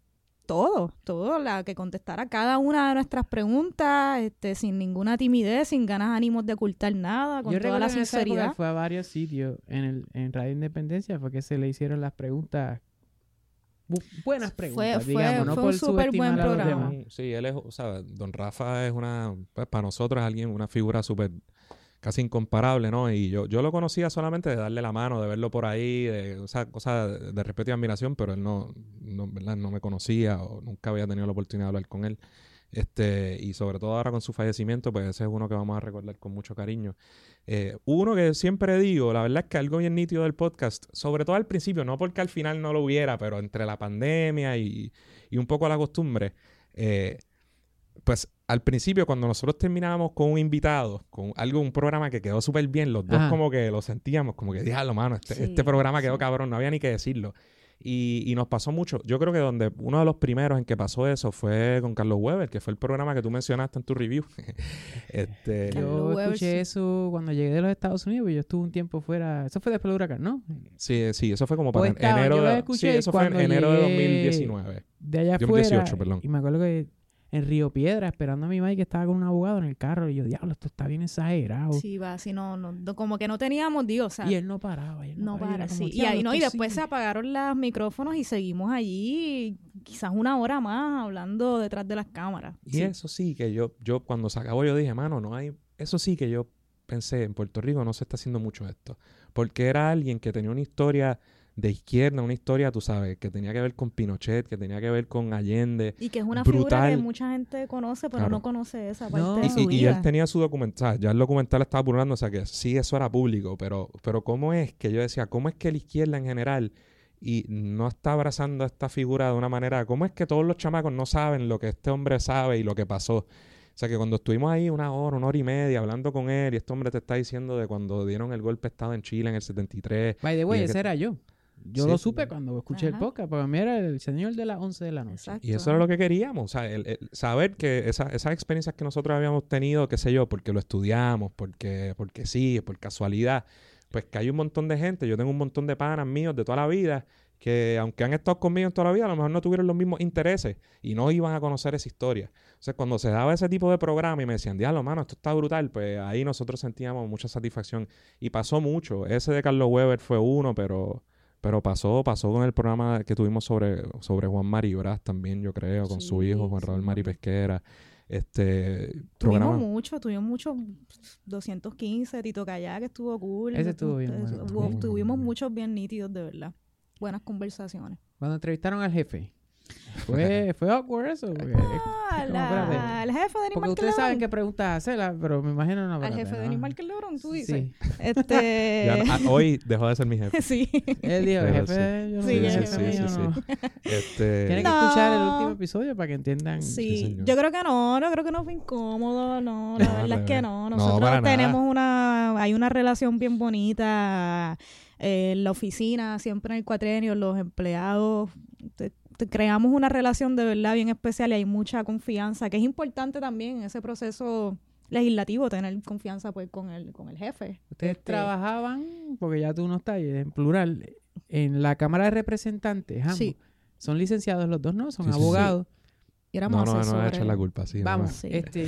todo, todo, la que contestara cada una de nuestras preguntas, este, sin ninguna timidez, sin ganas, ánimos de ocultar nada, con Yo toda recuerdo la que en esa época sinceridad. fue a varios sitios en, el, en Radio Independencia, fue que se le hicieron las preguntas, bu- buenas preguntas, fue- digamos, no fue por un súper buen subestimar a los programa. demás. Sí, él es, o sea, Don Rafa es una, pues para nosotros es alguien, una figura súper, casi incomparable, ¿no? Y yo, yo lo conocía solamente de darle la mano, de verlo por ahí, de esa cosa de, de respeto y admiración, pero él no, no, ¿verdad? No me conocía o nunca había tenido la oportunidad de hablar con él. Este, y sobre todo ahora con su fallecimiento, pues ese es uno que vamos a recordar con mucho cariño. Eh, uno que siempre digo, la verdad es que algo bien nítido del podcast, sobre todo al principio, no porque al final no lo hubiera, pero entre la pandemia y, y un poco la costumbre, eh, pues al principio cuando nosotros terminábamos con un invitado, con algo, un programa que quedó súper bien, los dos Ajá. como que lo sentíamos, como que diablo, mano, este, Sí, este programa quedó sí. cabrón, no había ni que decirlo. Y, y nos pasó mucho. Yo creo que donde uno de los primeros en que pasó eso fue con Carlos Weber, que fue el programa que tú mencionaste en tu review. este, Carlos Yo Weber, escuché sí. eso cuando llegué de los Estados Unidos, y yo estuve un tiempo fuera, eso fue después del huracán, ¿no? sí, sí, eso fue como O para estaba, enero yo lo de, escuché sí, eso fue en cuando enero de llegué dos mil diecinueve. De allá dos mil afuera, dieciocho, perdón. y me acuerdo que en Río Piedra, esperando a mi madre que estaba con un abogado en el carro, y yo, diablo, esto está bien exagerado. Sí, va, así no, no, no, como que no teníamos, digo, o sea, Y él no paraba. y él no paraba, y para, era como, sí. Y, "Diablo, ahí, no, y esto después se sigue". apagaron los micrófonos y seguimos allí quizás una hora más hablando detrás de las cámaras. Y Sí. eso sí que yo, yo cuando se acabó yo dije, mano, no hay, eso sí que yo pensé, en Puerto Rico no se está haciendo mucho esto. Porque era alguien que tenía una historia de izquierda, una historia, tú sabes, que tenía que ver con Pinochet, que tenía que ver con Allende. Y que es una figura brutal. que mucha gente conoce, pero Claro. no conoce esa parte No. de Y, su y- y vida. él tenía su documental, ya el documental estaba burlando, o sea que sí, eso era público, pero, pero ¿cómo es que yo decía, cómo es que la izquierda en general y no está abrazando a esta figura de una manera, cómo es que todos los chamacos no saben lo que este hombre sabe y lo que pasó? O sea que cuando estuvimos ahí una hora, una hora y media hablando con él y este hombre te está diciendo de cuando dieron el golpe de Estado en Chile en el setenta y tres. By the way, y de que- ese era yo. Yo Sí, lo sí. supe cuando escuché el Ajá. podcast, porque a mí era el señor de las once de la noche. Exacto. Y eso era lo que queríamos, o sea, el- el saber que esa- esas experiencias que nosotros habíamos tenido, qué sé yo, porque lo estudiamos, porque, porque sí, por casualidad, pues que hay un montón de gente, yo tengo un montón de panas míos de toda la vida, que aunque han estado conmigo en toda la vida, a lo mejor no tuvieron los mismos intereses y no iban a conocer esa historia. Entonces, cuando se daba ese tipo de programa y me decían, diablo, mano, esto está brutal, pues ahí nosotros sentíamos mucha satisfacción. Y pasó mucho. Ese de Carlos Weber fue uno, pero... Pero pasó, pasó con el programa que tuvimos sobre, sobre Juan Mari Brás también, yo creo, con su Sí, hijo, Juan sí, Raúl Mari Juan. Pesquera. Este Tuvimos programa. mucho, tuvimos mucho, doscientos quince, Tito Callá, que estuvo cool. Ese estuvo bien Eso, bueno hubo- también. Tuvimos muchos bien nítidos, de verdad. Buenas conversaciones. Cuando entrevistaron al jefe. Fue, fue awkward eso. Porque, Ah, no, la- espérate. el jefe de Denis porque Markel ustedes saben Lebron. qué preguntas hacerla, pero me imagino no. Al espérate, jefe de no. Denis Markel Lebron, tú dices. Sí. Este... Ya no- ah, hoy dejó de ser mi jefe. sí. Él dijo, Pero jefe, yo no Sí, soy sí, jefe sí, mío, sí, no. Este, Tienen que No. escuchar el último episodio para que entiendan. Sí, señor. yo creo que no, no creo que no fue incómodo, no, la No, verdad al es que revés. no. No, Nosotros para nada. tenemos una, hay una relación bien bonita eh, en la oficina, siempre en el cuatrienio, los empleados, te- te- creamos una relación de verdad bien especial y hay mucha confianza, que es importante también en ese proceso legislativo, tener confianza pues con el, con el jefe. Ustedes Este, trabajaban, porque ya tú no estás, y en plural, en la Cámara de Representantes, ambos. Sí. Son licenciados los dos, ¿no? Son Sí, sí, sí. abogados. y éramos no, no, no he asesores. hecho la culpa, sí. no Vamos, Sí. este,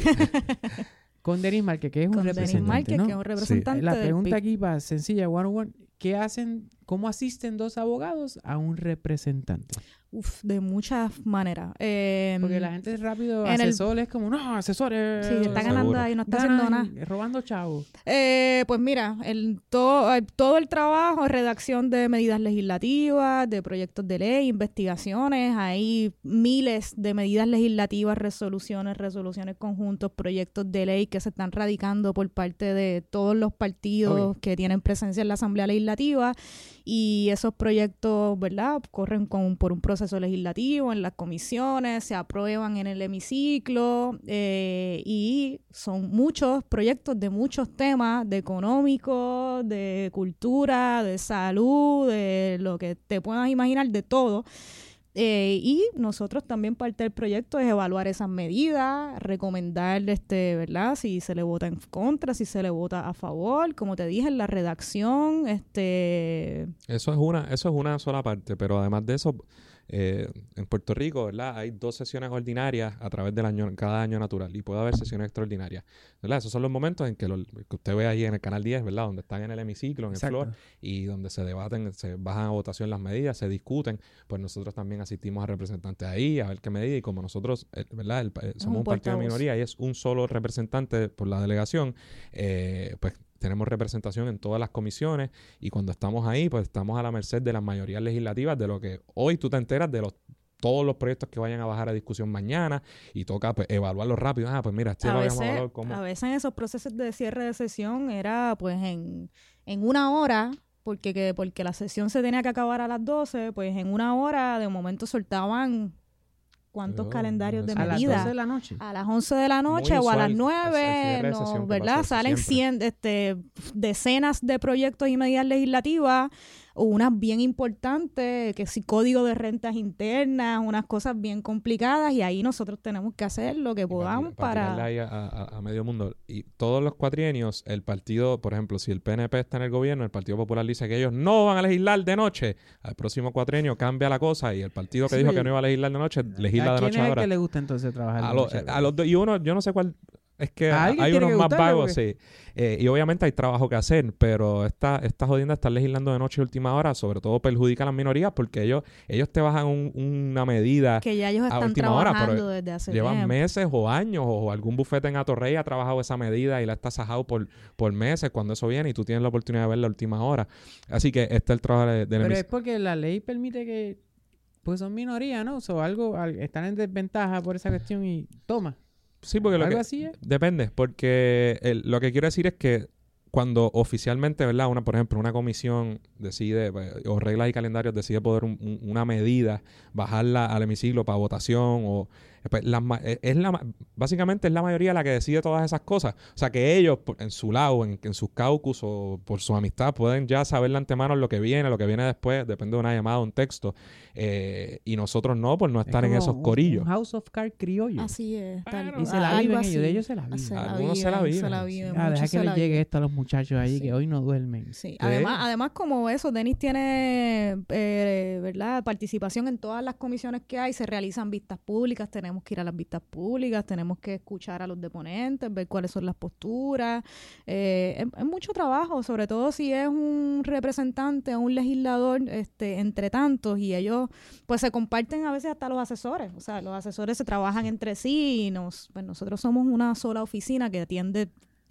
con Denis Márquez, que es un Con Denis representante, Márquez, ¿no? que es un representante La del pregunta P I B. aquí va sencilla, one on one. ¿Qué hacen, cómo asisten dos abogados a un representante? Uf, de muchas maneras. Eh, Porque la gente rápido, en el- asesores, como, no, asesores. Sí, está ganando Seguro. ahí, no está haciendo nada. ganan robando chavos. Eh, pues mira, el, todo, eh, todo el trabajo, redacción de medidas legislativas, de proyectos de ley, investigaciones, hay miles de medidas legislativas, resoluciones, resoluciones conjuntos, proyectos de ley que se están radicando por parte de todos los partidos Ok. que tienen presencia en la Asamblea Legislativa y esos proyectos, ¿verdad?, corren con, por un proceso legislativo en las comisiones, se aprueban en el hemiciclo eh, y son muchos proyectos de muchos temas, de económico, de cultura, de salud, de lo que te puedas imaginar, de todo. Eh, y nosotros también parte del proyecto es evaluar esas medidas, recomendar, este, ¿verdad? Si se le vota en contra, si se le vota a favor, como te dije, en la redacción, este... Eso es una, eso es una sola parte, pero además de eso, eh, en Puerto Rico, ¿verdad? Hay dos sesiones ordinarias a través del año, cada año natural, y puede haber sesiones extraordinarias, ¿verdad? Esos son los momentos en que, lo, que usted ve ahí en el canal diez, ¿verdad? Donde están en el hemiciclo, en el Exacto. floor, y donde se debaten, se bajan a votación las medidas, se discuten, pues nosotros también asistimos a representantes ahí, a ver qué medida, y como nosotros, eh, ¿verdad? El, eh, somos un un partido de portavoz. minoría y es un solo representante por la delegación, eh, pues tenemos representación en todas las comisiones y cuando estamos ahí, pues estamos a la merced de las mayorías legislativas de lo que hoy tú te enteras de los todos los proyectos que vayan a bajar a discusión mañana y toca pues, evaluarlos rápido. Ah, pues mira, este A lo veces, habíamos evaluado como... a veces en esos procesos de cierre de sesión era pues en, en una hora, porque, que, porque la sesión se tenía que acabar a las doce, pues en una hora de momento soltaban cuántos Oh, calendarios de a A las medidas. doce de la noche. A las once de la noche Muy o a las usual, el nueve, cierre de no, sesión que ¿verdad? pasó, Salen siempre. cien, este, decenas de proyectos y medidas legislativas, o unas bien importantes, que si código de rentas internas, unas cosas bien complicadas, y ahí nosotros tenemos que hacer lo que Y para podamos ti- para tirarle para... ahí a, a- a medio mundo. Y todos los cuatrienios, el partido, por ejemplo, si el P N P está en el gobierno, el Partido Popular dice que ellos no van a legislar de noche. Al próximo cuatrienio cambia la cosa y el partido que Sí, dijo pero- que no iba a legislar de noche, legisla ¿A de quién noche es el ahora. que le gusta entonces trabajar A, de lo- noche? a los dos, y uno, yo no sé cuál, es que ¿A alguien hay tiene unos que más gustarle o vagos, qué? sí. Eh, y obviamente hay trabajo que hacer, pero esta, esta jodienda estar legislando de noche y última hora, sobre todo perjudica a las minorías porque ellos, ellos te bajan un- una medida que ya ellos a están última hora, pero trabajando desde hace llevan tiempo. meses o años, o algún bufete en Atorrey ha trabajado esa medida y la está sajado por, por meses cuando eso viene y tú tienes la oportunidad de verla a última hora. Así que este es el trabajo de, del Pero emis- es porque la ley permite que, pues son minoría, ¿no? O sea, algo, al- están en desventaja por esa cuestión y toma. Sí, porque lo Algo que, así es. depende, porque el- lo que quiero decir es que cuando oficialmente, ¿verdad? Una, por ejemplo, una comisión decide, eh, o reglas y calendarios decide poder un- un- una medida, bajarla al hemiciclo para votación, o pues, las ma- eh, es la ma- básicamente es la mayoría la que decide todas esas cosas. O sea que ellos, por- en su lado, en, en sus caucus o por su amistad, pueden ya saber de antemano lo que viene, lo que viene después, depende de una llamada, un texto. eh, y nosotros no, por no Es estar en como esos un- corillos. Un House of Cards criollo. Así es. tal- Bueno, Y se la algo viven así. ellos, de ellos se la viven. Se la Algunos se la viven, viven, se la sí. viven, Ah, deja muchos que se les la llegue viven. esto a los muchachos ahí Sí. que hoy no duermen. Sí. Además, Sí. además como eso, Denis tiene eh, ¿verdad? participación en todas las comisiones que hay, se realizan vistas públicas, tenemos que ir a las vistas públicas, tenemos que escuchar a los deponentes, ver cuáles son las posturas. Eh, es, es mucho trabajo, sobre todo si es un representante o un legislador este, entre tantos, y ellos pues se comparten a veces hasta los asesores, o sea, los asesores se trabajan entre sí y nos, pues nosotros somos una sola oficina que atiende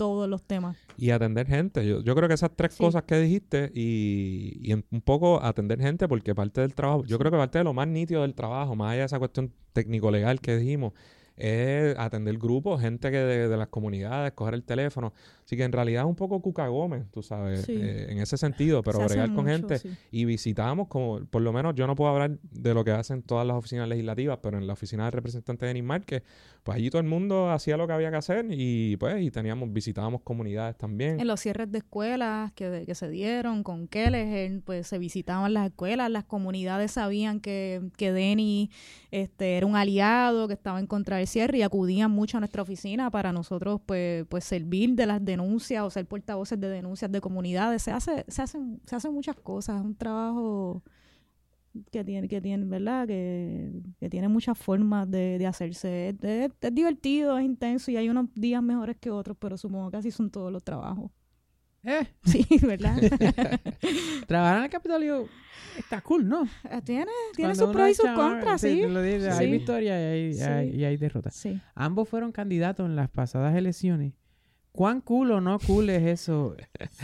todos los temas. Y atender gente. Yo, yo creo que esas tres Sí. cosas que dijiste y, y en- un poco atender gente, porque parte del trabajo, yo creo que parte de lo más nítido del trabajo, más allá de esa cuestión técnico-legal que dijimos, es atender grupos, gente que de, de las comunidades, coger el teléfono. Así que en realidad es un poco Cuca Gómez, tú sabes, Sí. eh, en ese sentido, pero Se hace bregar con mucho, gente. sí. Y visitamos, como por lo menos yo no puedo hablar de lo que hacen todas las oficinas legislativas, pero en la oficina del representante de Nismarque, pues allí todo el mundo hacía lo que había que hacer y pues y teníamos, visitábamos comunidades también. En los cierres de escuelas que, que se dieron con Kelleher, pues se visitaban las escuelas, las comunidades sabían que, que Denny este, era un aliado, que estaba en contra del cierre y acudían mucho a nuestra oficina para nosotros pues, pues servir de las denuncias o ser portavoces de denuncias de comunidades. Se hace, se hacen, se hacen muchas cosas, es un trabajo que tiene, que tiene, ¿verdad? Que, que tiene muchas formas de, de hacerse. Es, es- es divertido, es intenso y hay unos días mejores que otros, pero supongo que así son todos los trabajos. Eh, Sí, ¿verdad? trabajar en el Capitolio está cool, ¿no? tiene tiene Cuando sus uno pros y es sus chamaco, contras, sí, sí. te lo digo, Sí. Hay victorias y hay, Sí. hay- y hay derrotas. Sí. Ambos fueron candidatos en las pasadas elecciones. ¿Cuán cool o no cool es eso?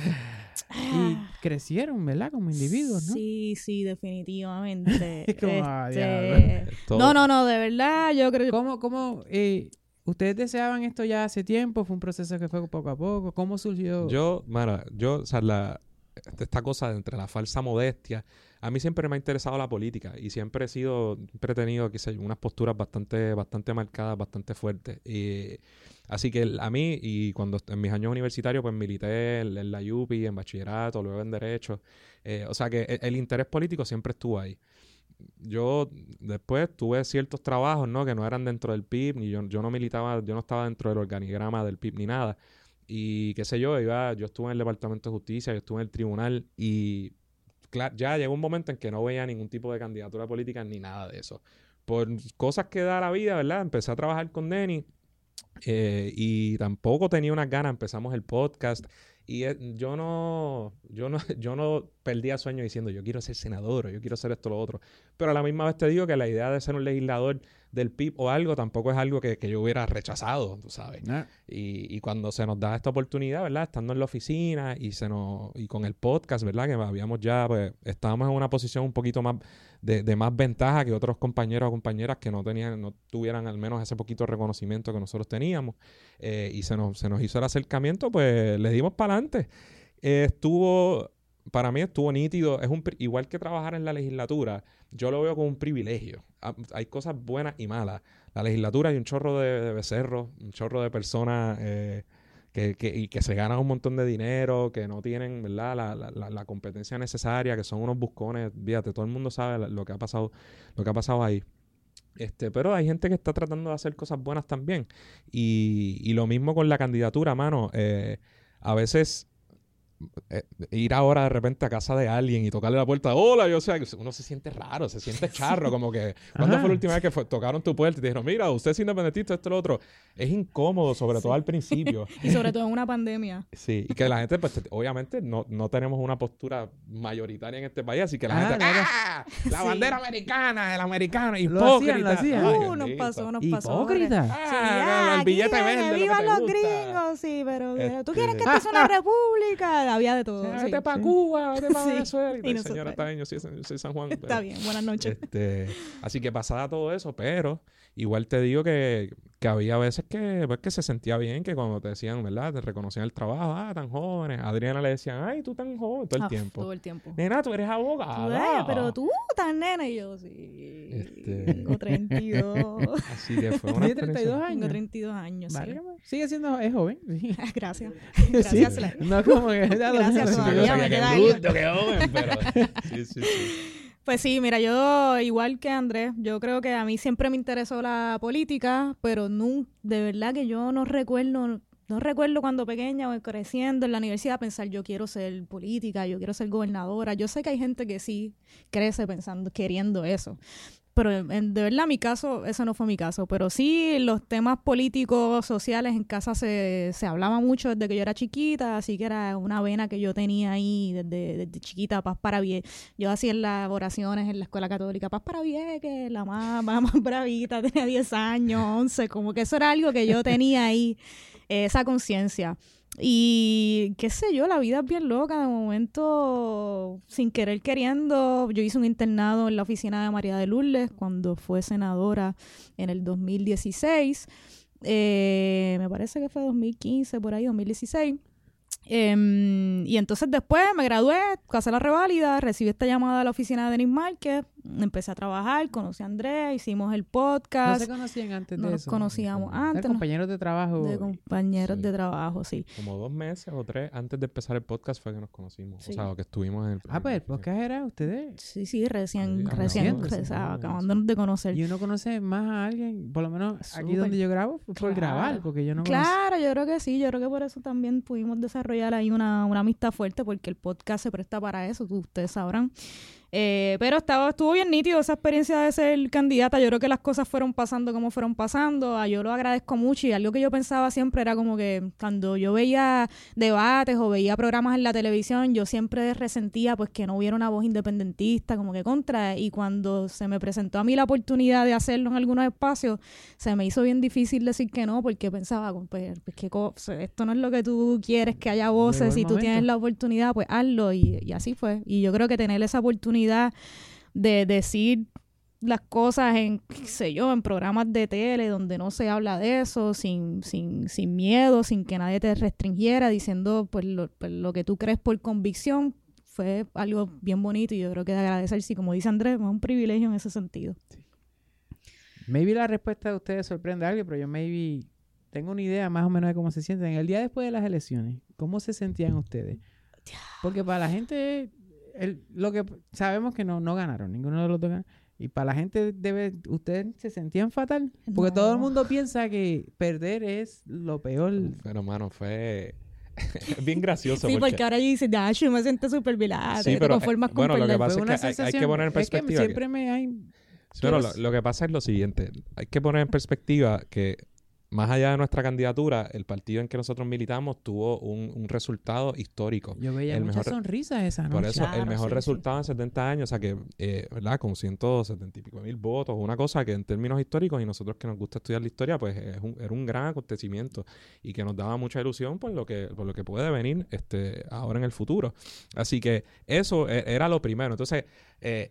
Y crecieron, ¿verdad? Como individuos, ¿no? Sí, sí, definitivamente. Es como, ah, Este, Todo- No, no, no, de verdad, yo creo que ¿Cómo, cómo eh, ustedes deseaban esto ya hace tiempo? ¿Fue un proceso que fue poco a poco? ¿Cómo surgió? Yo, mira, yo, o sea, la, esta cosa de entre la falsa modestia, a mí siempre me ha interesado la política y siempre he sido, siempre he tenido, qué sé yo, unas posturas bastante, bastante marcadas, bastante fuertes. Y, así que el- a mí, y cuando en mis años universitarios, pues milité en, en la U P I, en bachillerato, luego en Derecho. Eh, o sea que el, el interés político siempre estuvo ahí. Yo después tuve ciertos trabajos, ¿no? Que no eran dentro del P I B, ni yo, yo no militaba, yo no estaba dentro del organigrama del P I B ni nada. Y qué sé yo, iba, yo estuve en el Departamento de Justicia, yo estuve en el tribunal y cla- ya llegó un momento en que no veía ningún tipo de candidatura política ni nada de eso. Por cosas que da la vida, ¿verdad? Empecé a trabajar con Denny eh, y tampoco tenía unas ganas. Empezamos el podcast y eh, yo no, yo no, yo no perdía sueño diciendo yo quiero ser senador o yo quiero ser esto o lo otro. Pero a la misma vez te digo que la idea de ser un legislador del P I B o algo tampoco es algo que, que yo hubiera rechazado, tú sabes. Ah, Y, y cuando se nos da esta oportunidad, ¿verdad? Estando en la oficina y se nos y con el podcast, ¿verdad? Que habíamos ya, pues, estábamos en una posición un poquito más de, de más ventaja que otros compañeros o compañeras que no tenían, no tuvieran al menos ese poquito de reconocimiento que nosotros teníamos. Eh, y se nos, se nos hizo el acercamiento, pues le dimos para adelante. Eh, estuvo, para mí estuvo nítido. Es un, pri- igual que trabajar en la legislatura, yo lo veo como un privilegio. Ah, hay cosas buenas y malas. La legislatura hay un chorro de, de becerros, un chorro de personas eh, que, que, y que se ganan un montón de dinero, que no tienen, ¿verdad? La, la, la, la competencia necesaria, que son unos buscones. Fíjate, todo el mundo sabe la- lo que ha pasado, lo que ha pasado ahí. Este, pero hay gente que está tratando de hacer cosas buenas también. Y, y lo mismo con la candidatura, mano. Eh, a veces eh, ir ahora de repente a casa de alguien y tocarle la puerta, hola, yo, o sea, uno se siente raro, se siente charro, como que, ¿cuándo Ajá. fue la última vez que fue- tocaron tu puerta y te dijeron, mira, usted es independentista, esto, lo otro? Es incómodo, sobre todo al principio. y sobre todo en una pandemia. Sí, y que la gente, pues, te- obviamente, no, no tenemos una postura mayoritaria en este país, así que la Ah, gente, claro. ¡ah! La Sí. bandera americana, el americano, Lo hipócrita. hacían, lo hacían. Ay, Uh, nos bendito. pasó, nos pasó. Hipócrita. Ah, Sí, el aquí billete que- verde, que lo que vivan te los gusta. gringos, sí, pero Este- tú quieres que esto sea una república. Había de todo. Sí, sí. vete para sí. Cuba, vete para Sí. Venezuela. Y, Y tal, nosotros- señora está bien, yo soy, yo soy San Juan. Está pero- bien, buenas noches. Este, así que pasada todo eso, pero igual te digo que, que había veces que, pues, que se sentía bien, que cuando te decían, ¿verdad? Te reconocían el trabajo, ah, tan jóvenes. A Adriana le decían, ay, tú tan joven, todo el Ah, tiempo. Todo el tiempo. Nena, tú eres Tú, abogada. eh, pero tú tan nena y yo, sí. Este- Tengo treinta y dos. Así que fue una Tiene treinta y dos experiencia. Tengo años. treinta y dos años, sí. Válgame. Sigue siendo, es joven. Sí. Gracias. Sí. Gracias, la- No como que Gracias, Sí, todavía yo me sabía que queda es ahí. bruto, que joven, pero... Sí, sí, sí. Pues sí, mira, yo igual que Andrés, yo creo que a mí siempre me interesó la política, pero nun- de verdad que yo no recuerdo, no recuerdo cuando pequeña o creciendo en la universidad pensar yo quiero ser política, yo quiero ser gobernadora. Yo sé que hay gente que sí crece pensando, queriendo eso. Pero en, de verdad, mi caso, eso no fue mi caso. Pero sí, los temas políticos, sociales en casa se, se hablaba mucho desde que yo era chiquita, así que era una vena que yo tenía ahí desde, desde chiquita, paz para bien. Yo hacía las oraciones en la escuela católica, paz para bien, que la más, más, más bravita, tenía diez años, once, como que eso era algo que yo tenía ahí, eh, esa conciencia. Y qué sé yo, la vida es bien loca. De momento, sin querer queriendo, yo hice un internado en la oficina de María de Lourdes cuando fue senadora en el dos mil dieciséis. Eh, me parece que fue dos mil quince, por ahí, dos mil dieciséis. Eh, y entonces después me gradué, casé la reválida, recibí esta llamada a la oficina de Denis Márquez, empecé a trabajar, conocí a Andrés, hicimos el podcast. ¿No se conocían antes no de nos eso? conocíamos Eran antes. ¿no? compañeros de trabajo. De compañeros Sí. de trabajo, sí. Como dos meses o tres antes de empezar el podcast fue que nos conocimos. Sí. O sea, que estuvimos en el... Ah, pues el podcast era ustedes. Sí, sí, recién, Sí, recién, acabando, recién, sí, acabándonos de conocer. Y uno conoce más a alguien, por lo menos aquí Súper. donde yo grabo, fue por Claro. grabar, porque yo no conocía. Claro, yo creo que sí, yo creo que por eso también pudimos desarrollar ahí una, una amistad fuerte, porque el podcast se presta para eso, tú- ustedes sabrán. Eh, pero estaba, estuvo bien nítido esa experiencia de ser candidata. Yo creo que las cosas fueron pasando como fueron pasando. Ah, yo lo agradezco mucho, y algo que yo pensaba siempre era como que cuando yo veía debates o veía programas en la televisión, yo siempre resentía pues que no hubiera una voz independentista, como que contra. Y cuando se me presentó a mí la oportunidad de hacerlo en algunos espacios, se me hizo bien difícil decir que no, porque pensaba, pues, pues que co- esto no es lo que tú quieres, que haya voces. Llegó el Si tú momento. tienes la oportunidad, pues hazlo. Y, y así fue. Y yo creo que tener esa oportunidad de decir las cosas en, qué sé yo, en programas de tele donde no se habla de eso, sin, sin, sin miedo, sin que nadie te restringiera, diciendo pues lo, pues, lo que tú crees por convicción, fue algo bien bonito, y yo creo que de agradecer, sí, como dice Andrés, es un privilegio en ese sentido. Maybe la respuesta de ustedes sorprende a alguien, pero yo maybe tengo una idea más o menos de cómo se sienten. El día después de las elecciones, ¿cómo se sentían ustedes? Porque para la gente, el, lo que sabemos que no, no ganaron, ninguno de los dos ganó. Y para la gente, debe, ¿ustedes se sentían fatal? Porque No. todo el mundo piensa que perder es lo peor. Pero, mano, fue... es bien gracioso. Sí, porque ahora yo dice, ah, yo me siento súper vilada, Sí, te pero, conformas eh, con bueno, lo que perder. pasa Fue es una que hay- hay que sensación- poner en es que perspectiva que- siempre me hay... Pero lo, Quiero- lo que pasa es lo siguiente. Hay que poner en perspectiva que más allá de nuestra candidatura, el partido en que nosotros militamos tuvo un, un resultado histórico. Yo veía el muchas mejor- sonrisas esa noche. Por eso, Claro, el mejor sí, resultado en setenta años, o sea que, eh, ¿verdad? Con ciento setenta y pico mil votos, una cosa que en términos históricos, y nosotros que nos gusta estudiar la historia, pues es un, era un gran acontecimiento y que nos daba mucha ilusión por lo que, por lo que puede venir este, ahora en el futuro. Así que eso eh, era lo primero. Entonces, eh,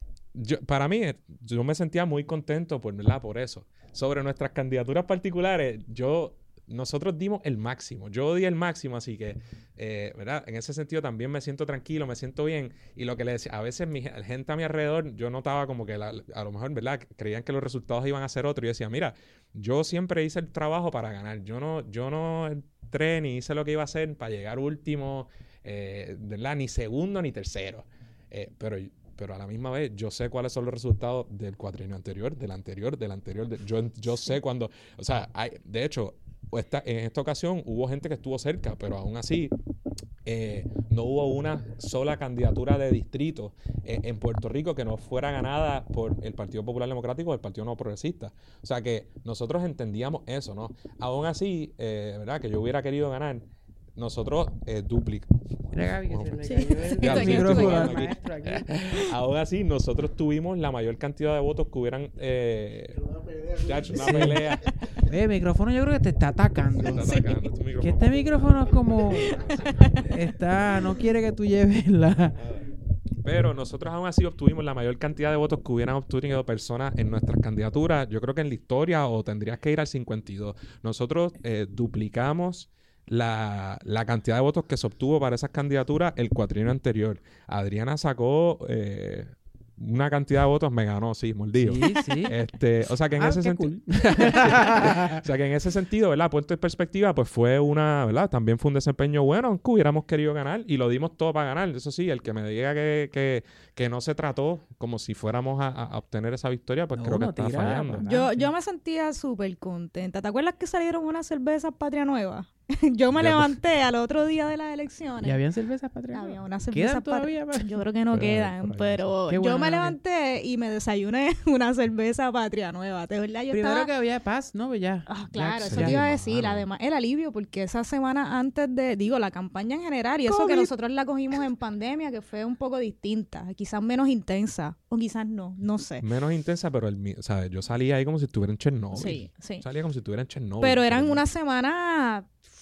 yo, para mí, eh, yo me sentía muy contento por, ¿verdad? Por eso. Sobre nuestras candidaturas particulares, yo... Nosotros dimos el máximo. Yo di el máximo, así que, eh, ¿verdad? En ese sentido también me siento tranquilo, me siento bien. Y lo que le decía, a veces mi ge- gente a mi alrededor, yo notaba como que la- a lo mejor, ¿verdad? Creían que los resultados iban a ser otros. Y yo decía, mira, yo siempre hice el trabajo para ganar. Yo no, yo no entré ni hice lo que iba a hacer para llegar último, eh, ¿verdad? Ni segundo ni tercero. Eh, pero pero a la misma vez yo sé cuáles son los resultados del cuatrienio anterior, del anterior, del anterior. de- yo, yo sé cuando... O sea, hay, de hecho... Esta, en esta ocasión hubo gente que estuvo cerca, pero aún así eh, no hubo una sola candidatura de distrito eh, en Puerto Rico que no fuera ganada por el Partido Popular Democrático o el Partido No Progresista. O sea que nosotros entendíamos eso, ¿no? Aún así, eh, ¿verdad? Que yo hubiera querido ganar, nosotros eh, duplicamos. Mira, Gaby, que se le Sí. cayó el, Ya, el sí, micrófono estoy al aquí. maestro aquí. Aún así, nosotros tuvimos la mayor cantidad de votos que hubieran... Eh, Una pelea. ya hecho una pelea. Eh, el micrófono yo creo que te está atacando. Está atacando, este micrófono. Que este micrófono es como... Está... No quiere que tú lleves la... Pero nosotros aún así obtuvimos la mayor cantidad de votos que hubieran obtenido personas en nuestras candidaturas. Yo creo que en la historia, o tendrías que ir al cincuenta y dos. Nosotros eh, duplicamos la, la cantidad de votos que se obtuvo para esas candidaturas el cuatrienio anterior. Adriana sacó eh, una cantidad de votos, me ganó, sí, mordido. Sí, sí. Este, o sea que en Ah, ese qué sentido, cool. o sea que en ese sentido, ¿verdad? Puesto en perspectiva, pues fue una, ¿verdad? También fue un desempeño bueno, aunque hubiéramos querido ganar y lo dimos todo para ganar. Eso sí, el que me diga que, que, que no se trató como si fuéramos a, a obtener esa victoria, pues No, creo que no está tira, fallando. pues, Yo, sí. yo me sentía súper contenta. ¿Te acuerdas que salieron unas cervezas Patria Nueva? Yo me Ya, levanté al otro día de las elecciones. ¿Y habían cervezas para Había unas ¿Quedan cervezas todavía? Patria- pa- Yo creo que no Por ahí, quedan, por ahí, pero Qué yo bueno, me ¿no? levanté y me desayuné una cerveza Patria Nueva. De verdad, yo Primero estaba... que había paz, ¿no? Ya. Ah, Ya, claro, eso ya. te iba a Sí, decir. mano. Además, el alivio, porque esa semana antes de, digo, la campaña en general, y eso que COVID. nosotros la cogimos en pandemia, que fue un poco distinta, quizás menos intensa, o quizás no, no sé. Menos intensa, pero el, mi- o sea, yo salí ahí como si estuviera en Chernobyl. Sí, sí. Salía como si estuviera en Chernobyl. Pero eran Pero- una semana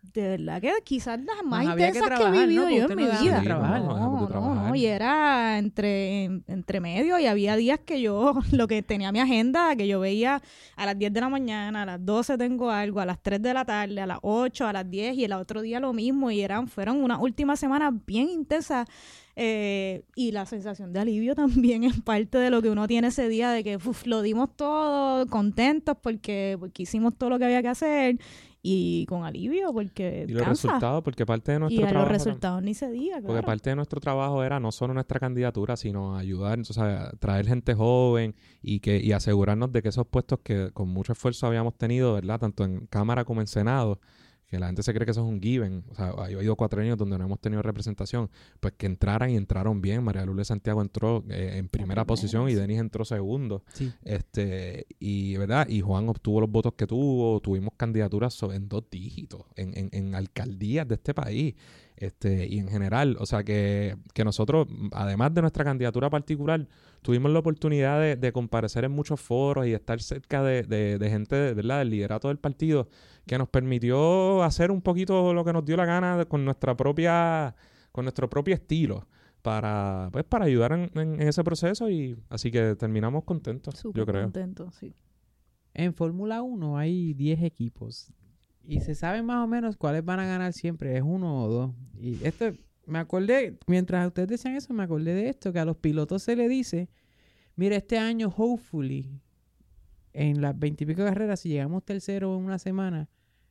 de verdad que quizás las más Más había que intensas que, trabajar, he vivido ¿no? yo Porque en usted mi no dejaba vida. de trabajar. Sí, no, No, dejamos de no, trabajar. no, y era entre, entre medio y había días que yo, lo que tenía mi agenda, que yo veía a las diez de la mañana, a las doce tengo algo, a las tres de la tarde, a las ocho, a las diez y el otro día lo mismo y eran, fueron unas últimas semanas bien intensas. Eh, y la sensación de alivio también es parte de lo que uno tiene ese día de que uf, lo dimos todo contentos porque, porque hicimos todo lo que había que hacer y con alivio porque Y los cansa. resultados, porque parte de nuestro Y a los trabajo... resultados ni se diga, Porque claro. parte de nuestro trabajo era no solo nuestra candidatura, sino ayudar, o sea, traer gente joven y que y asegurarnos de que esos puestos que con mucho esfuerzo habíamos tenido, ¿verdad? Tanto en Cámara como en Senado, que la gente se cree que eso es un given. O sea, yo he ido cuatro años donde no hemos tenido representación. Pues que entraran y entraron bien. María Lourdes Santiago entró eh, en primera primera, posición y sí. Denis entró segundo. Sí. Este, y verdad, y Juan obtuvo los votos que tuvo, tuvimos candidaturas so- en dos dígitos, en, en, en alcaldías de este país, este, y en general, o sea que, que nosotros, además de nuestra candidatura particular, tuvimos la oportunidad de, de comparecer en muchos foros y estar cerca de, de, de gente, de, ¿verdad?, del liderato del partido, que nos permitió hacer un poquito lo que nos dio la gana de- con nuestra propia, con nuestro propio estilo. Para, pues, para ayudar en, en ese proceso y así que terminamos contentos, Súper yo creo. contento, sí. En Fórmula uno hay diez equipos y se sabe más o menos cuáles van a ganar siempre, es uno o dos. Y esto, me acordé, mientras ustedes decían eso, me acordé de esto, que a los pilotos se le dice, mira, este año, hopefully, en las veintipico carreras, si llegamos tercero en una semana,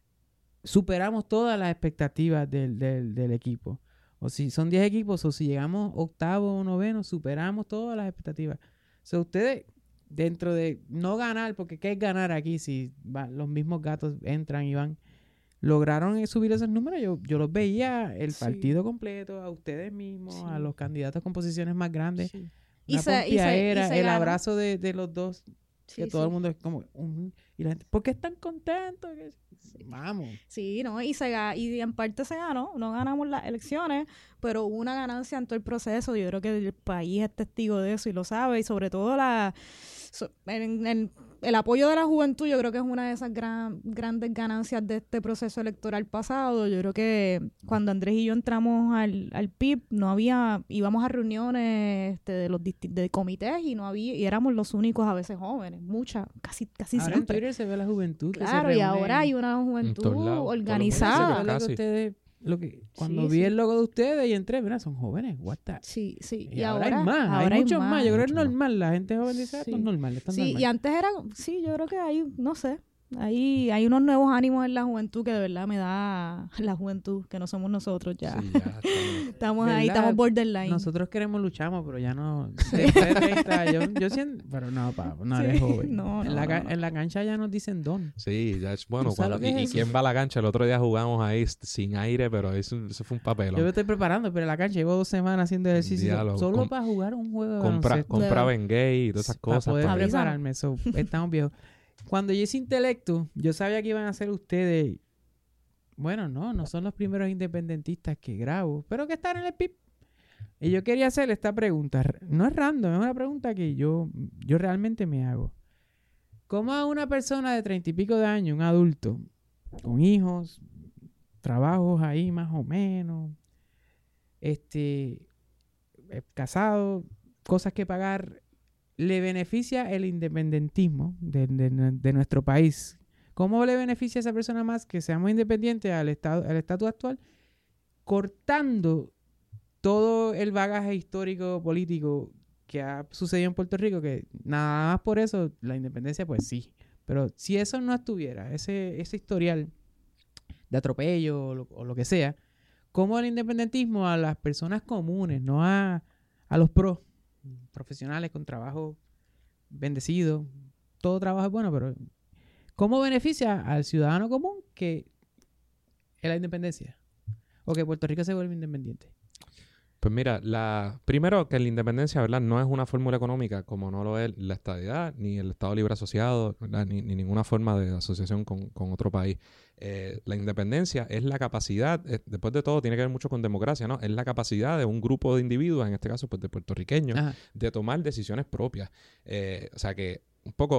superamos todas las expectativas del, del, del equipo. O si son diez equipos, o si llegamos octavo o noveno, superamos todas las expectativas. O sea, ustedes, dentro de no ganar, porque ¿qué es ganar aquí si va, los mismos gatos entran y van? Lograron subir esos números. Yo, yo los veía el Sí. partido completo, a ustedes mismos, Sí. a los candidatos con posiciones más grandes. Sí. Una Y se, y se, y pompeadera, se el ganó. abrazo de, de los dos, que Sí, todo sí. el mundo es como... "Ujú", y la gente, ¿por qué están contentos? Que- Vamos. Sí, ¿no? Y, se, ga- y en parte se ganó, no ganamos las elecciones, pero hubo una ganancia en todo el proceso. Yo creo que el país es testigo de eso y lo sabe, y sobre todo la so- en- en- el apoyo de la juventud, yo creo que es una de esas gran, grandes ganancias de este proceso electoral pasado. Yo creo que cuando Andrés y yo entramos al, al P I B, no había, íbamos a reuniones este, de los disti- de comités y no había, y éramos los únicos a veces jóvenes, muchas, casi, casi Ahora en siempre. Twitter se ve la juventud. que se Claro, y reúne ahora hay una todos juventud lados, todos los Sí, organizada. pero lo que Casi. ustedes, lo que, cuando Sí, vi sí. el logo de ustedes y entré, mira, son jóvenes, what the- Sí, sí. Y, ahora, hay más, ahora hay muchos más. Yo creo que es Mucho más. normal, la gente joven dice, esto es Sí. normal, esto es Sí, normal. y antes era, sí, yo creo que hay, no sé, hay, hay unos nuevos ánimos en la juventud que de verdad me da la juventud, que no somos nosotros ya. Sí, ya estamos- Estamos ahí, ¿Verdad? estamos borderline. Nosotros queremos luchamos, pero ya no. Después de treinta, yo, yo siento. Pero no, pa, no Sí, eres joven. no, en, no, la, ca- no, no. en la cancha ya nos dicen don. Sí, ya es bueno. ¿Tú sabes Cuando, lo que y, es y eso? quién va a la cancha? El otro día jugamos ahí s- sin aire, pero eso, eso fue un papelón. Yo me estoy preparando, pero en la cancha llevo dos semanas haciendo ejercicio. Diálogo. Solo Com- para jugar un juego de Compra, baloncesto. compraba en gay y todas esas Para cosas. poder para- Avísanos. prepararme. So, estamos viejos. Cuando yo hice intelecto, yo sabía que iban a ser ustedes. Bueno, no, no son los primeros independentistas que grabo, pero que están en el P I B. Y yo quería hacer esta pregunta. No es random, es una pregunta que yo, yo realmente me hago. ¿Cómo a una persona de treinta y pico de años, un adulto, con hijos, trabajos ahí más o menos, este, eh, casado, cosas que pagar, le beneficia el independentismo de, de- de nuestro país? ¿Cómo le beneficia a esa persona más que seamos independientes al estado, al estatus actual, cortando todo el bagaje histórico político que ha sucedido en Puerto Rico? Que nada más por eso la independencia, pues sí. Pero si eso no estuviera, ese, ese historial de atropello o lo, o lo que sea, ¿cómo el independentismo a las personas comunes, no a, a los pros, profesionales con trabajo bendecido, todo trabajo es bueno, pero ¿cómo beneficia al ciudadano común que es la independencia? O que Puerto Rico se vuelve independiente. Pues mira, la primero que la independencia, ¿verdad? No es una fórmula económica como no lo es la estadidad, ni el Estado Libre Asociado, ¿verdad? Ni, ni ninguna forma de asociación con, con otro país. Eh, la independencia es la capacidad, eh, después de todo tiene que ver mucho con democracia, ¿no? Es la capacidad de un grupo de individuos, en este caso pues de puertorriqueños, Ajá. de tomar decisiones propias. Eh, o sea que un poco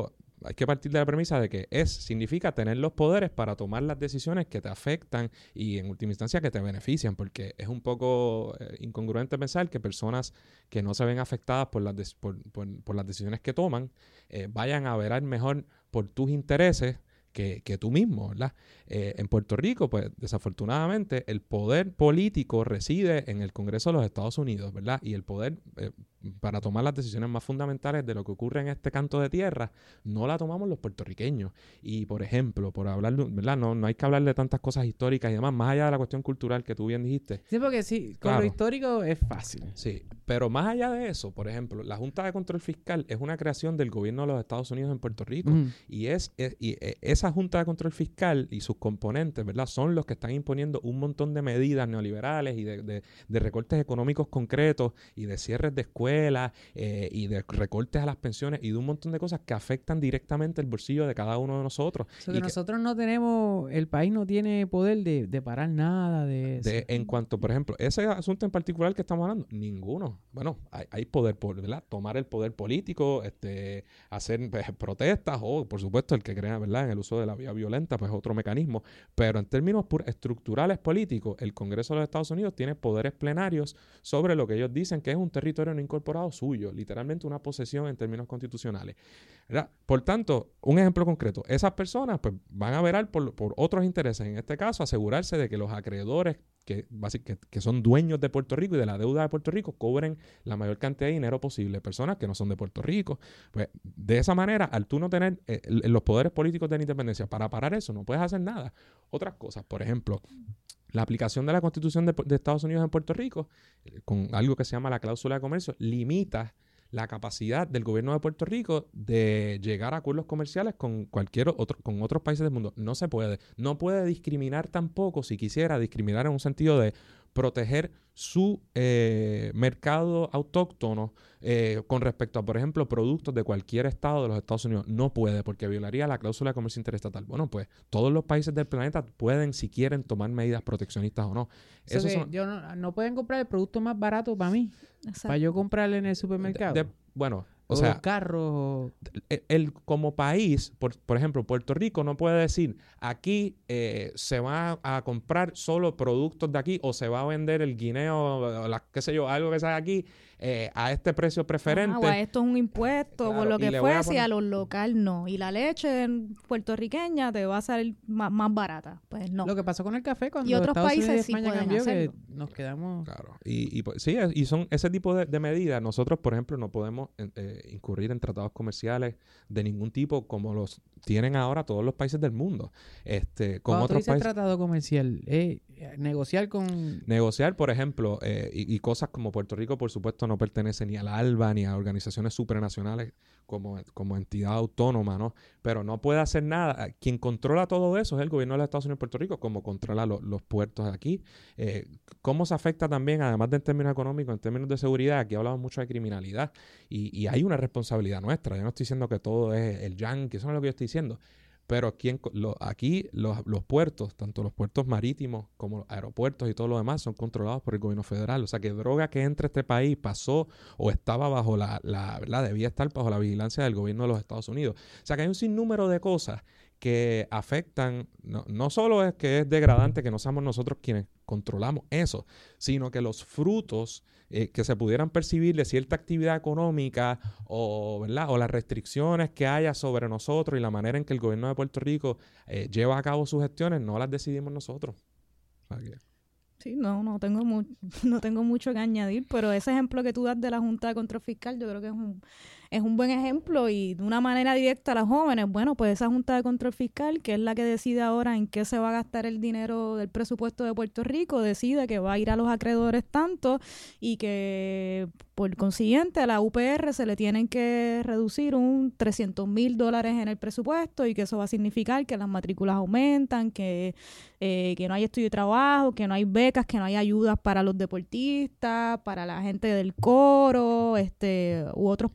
hay que partir de la premisa de que es, significa tener los poderes para tomar las decisiones que te afectan y en última instancia que te benefician, porque es un poco eh, incongruente pensar que personas que no se ven afectadas por las, des- por, por, por las decisiones que toman eh, vayan a verar mejor por tus intereses que, que tú mismo, ¿verdad? Eh, en Puerto Rico, pues desafortunadamente, el poder político reside en el Congreso de los Estados Unidos, ¿verdad? Y el poder eh, para tomar las decisiones más fundamentales de lo que ocurre en este canto de tierra, no la tomamos los puertorriqueños. Y, por ejemplo, por hablar, ¿verdad? No, no hay que hablar de tantas cosas históricas y demás, más allá de la cuestión cultural que tú bien dijiste. Sí, porque sí, con Claro. lo histórico es fácil. Sí, pero más allá de eso, por ejemplo, la Junta de Control Fiscal es una creación del gobierno de los Estados Unidos en Puerto Rico. Mm. Y es, es- y eh, esa Junta de Control Fiscal y sus componentes, ¿verdad? Son los que están imponiendo un montón de medidas neoliberales y de, de- de recortes económicos concretos y de cierres de escuelas eh, y de recortes a las pensiones y de un montón de cosas que afectan directamente el bolsillo de cada uno de nosotros. So Y que que- nosotros no tenemos, el país no tiene poder de, de parar nada de eso. de- en cuanto, por ejemplo, ese asunto en particular que estamos hablando, ninguno. Bueno, hay, hay poder, por, ¿verdad? Tomar el poder político, este, hacer pues, protestas o, por supuesto, el que crea, ¿verdad? En el uso de la vía violenta, pues otro mecanismo. Pero en términos pur- estructurales políticos, el Congreso de los Estados Unidos tiene poderes plenarios sobre lo que ellos dicen que es un territorio no incorporado suyo, literalmente una posesión en términos constitucionales, ¿verdad? Por tanto, un ejemplo concreto, esas personas pues van a verar por, por otros intereses, en este caso asegurarse de que los acreedores que, basi- que, que son dueños de Puerto Rico y de la deuda de Puerto Rico cobren la mayor cantidad de dinero posible, personas que no son de Puerto Rico. Pues de esa manera, al tú no tener eh, el- los poderes políticos de la independencia para parar eso, no puedes hacer nada. Otras cosas, por ejemplo, la aplicación de la Constitución de, de Estados Unidos en Puerto Rico, eh, con algo que se llama la cláusula de comercio, limita la capacidad del gobierno de Puerto Rico de llegar a acuerdos comerciales con cualquier otro, con otros países del mundo. No se puede. No puede discriminar tampoco, si quisiera, discriminar en un sentido de proteger su eh, mercado autóctono eh, con respecto a, por ejemplo, productos de cualquier estado de los Estados Unidos. No puede, porque violaría la cláusula de comercio interestatal. Bueno, pues todos los países del planeta pueden, si quieren, tomar medidas proteccionistas o no. O sea Esos que son- yo no, no pueden comprar el producto más barato para mí, para yo comprarle en el supermercado. de- de- bueno, o o sea, los carros. el, el- como país, por, por ejemplo, Puerto Rico no puede decir aquí eh, se va a comprar solo productos de aquí o se va a vender el guineo, o la, qué sé yo, algo que sea aquí eh, a este precio preferente. Ah, o a esto es un impuesto, Claro, por lo y que le voy a fuese, y poner- a lo local no. Y la leche puertorriqueña te va a salir más, más barata. Pues no. Lo que pasó con el café cuando Y otros Estados Unidos países y sí España pueden cambió, que hacerlo. nos quedamos... Claro, y, y pues, sí, es- y son ese tipo de, de medidas. Nosotros, por ejemplo, no podemos eh, eh, incurrir en tratados comerciales de ningún tipo como los tienen ahora todos los países del mundo. Este, con Cuando tú otros dices países. tratado comercial, eh, negociar con... Negociar, por ejemplo, eh, y, y cosas como Puerto Rico, por supuesto, no pertenece ni a la ALBA ni a organizaciones supranacionales como, como entidad autónoma, ¿no? Pero no puede hacer nada. Quien controla todo eso es el gobierno de los Estados Unidos y Puerto Rico, como controla lo- los puertos de aquí. Eh, ¿Cómo se afecta también, además de en términos económicos, en términos de seguridad? Aquí hablamos mucho de criminalidad y, y hay una responsabilidad nuestra. Yo no estoy diciendo que todo es el yankee, eso no es lo que yo estoy diciendo. Pero aquí, en, lo, aquí los, los puertos, tanto los puertos marítimos como los aeropuertos y todo lo demás, son controlados por el gobierno federal. O sea, que droga que entra a este país pasó o estaba bajo la, la, ¿verdad? Debía estar bajo la vigilancia del gobierno de los Estados Unidos. O sea, que hay un sinnúmero de cosas que afectan, no, no solo es que es degradante que no seamos nosotros quienes controlamos eso, sino que los frutos eh, que se pudieran percibir de cierta actividad económica o, ¿verdad? O las restricciones que haya sobre nosotros y la manera en que el gobierno de Puerto Rico eh, lleva a cabo sus gestiones, no las decidimos nosotros. O sea que- Sí, no, no tengo, mu- no tengo mucho que añadir, pero ese ejemplo que tú das de la Junta de Control Fiscal yo creo que es un, es un buen ejemplo y de una manera directa a las jóvenes, bueno, pues esa Junta de Control Fiscal, que es la que decide ahora en qué se va a gastar el dinero del presupuesto de Puerto Rico, decide que va a ir a los acreedores tanto y que por consiguiente a la U P R se le tienen que reducir un trescientos mil dólares en el presupuesto y que eso va a significar que las matrículas aumentan, que, eh, que no hay estudio y trabajo, que no hay becas, que no hay ayudas para los deportistas, para la gente del coro, este, u otros programas,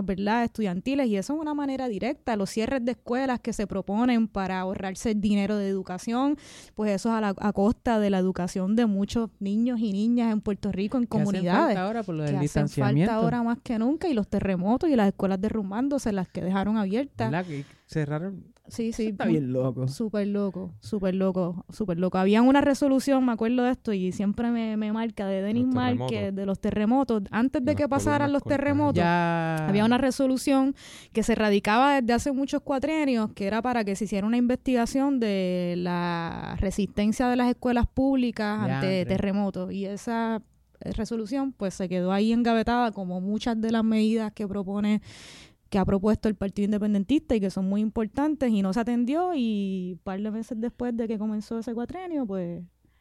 ¿verdad?, estudiantiles, y eso es una manera directa. Los cierres de escuelas que se proponen para ahorrarse el dinero de educación, pues eso es a, la, a costa de la educación de muchos niños y niñas en Puerto Rico, en comunidades. Hacen falta ahora por lo del que hacen distanciamiento. falta ahora más que nunca, y los terremotos y las escuelas derrumbándose, las que dejaron abiertas. ¿Verdad? Que cerraron. Sí, sí. Está bien loco. Súper loco, súper loco, súper loco. Habían una resolución, me acuerdo de esto, y siempre me, me marca, de Denis Márquez, de los terremotos. Antes de que pasaran los terremotos, ya había una resolución que se radicaba desde hace muchos cuatrienios, que era para que se hiciera una investigación de la resistencia de las escuelas públicas ya, ante André. terremotos. Y esa resolución pues se quedó ahí engavetada, como muchas de las medidas que propone que ha propuesto el Partido Independentista y que son muy importantes, y no se atendió, y un par de meses después de que comenzó ese cuatrenio, pues,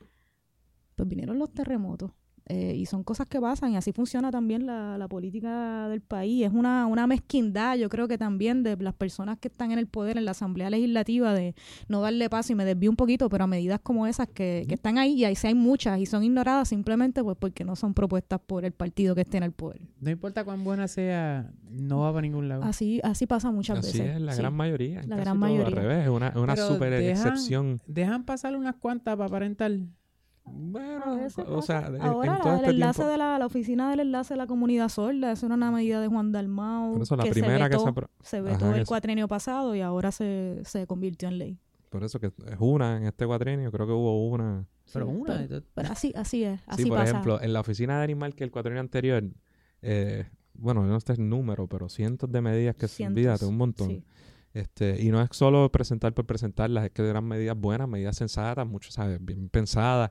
pues vinieron los terremotos. Eh, y son cosas que pasan, y así funciona también la, la política del país. Es una, una mezquindad, yo creo que también, de las personas que están en el poder, en la Asamblea Legislativa, de no darle paso, y me desvío un poquito, pero a medidas como esas que, que están ahí, y ahí sí hay muchas, y son ignoradas simplemente pues porque no son propuestas por el partido que esté en el poder. No importa cuán buena sea, no va para ningún lado. Así, así pasa muchas Así veces. es la sí. gran mayoría. La casi gran todo mayoría. Al revés, es una, una Pero súper dejan- excepción. Dejan pasar unas cuantas para aparentar. Bueno, A veces o pasa. sea, en- ahora en todo la, este el enlace tiempo... de la, la oficina del enlace de la comunidad sorda, esa era una medida de Juan Dalmau, Por eso la que primera se que vetó, se apro- se Ajá, vetó que el se- cuatrenio pasado, y ahora se, se convirtió en ley. Por eso que es una en este cuatrienio, creo que hubo una. Pero Sí, una pero, de todas. pero así, así es, así Sí, por pasa. ejemplo, en la oficina de Animal, que el cuatrienio anterior, eh, bueno, no sé el número, pero cientos de medidas que se Cientos, olvídate, un montón. sí. Este, y no es solo presentar por presentarlas, es que eran medidas buenas, medidas sensatas, muchas, ¿sabes? Bien pensadas,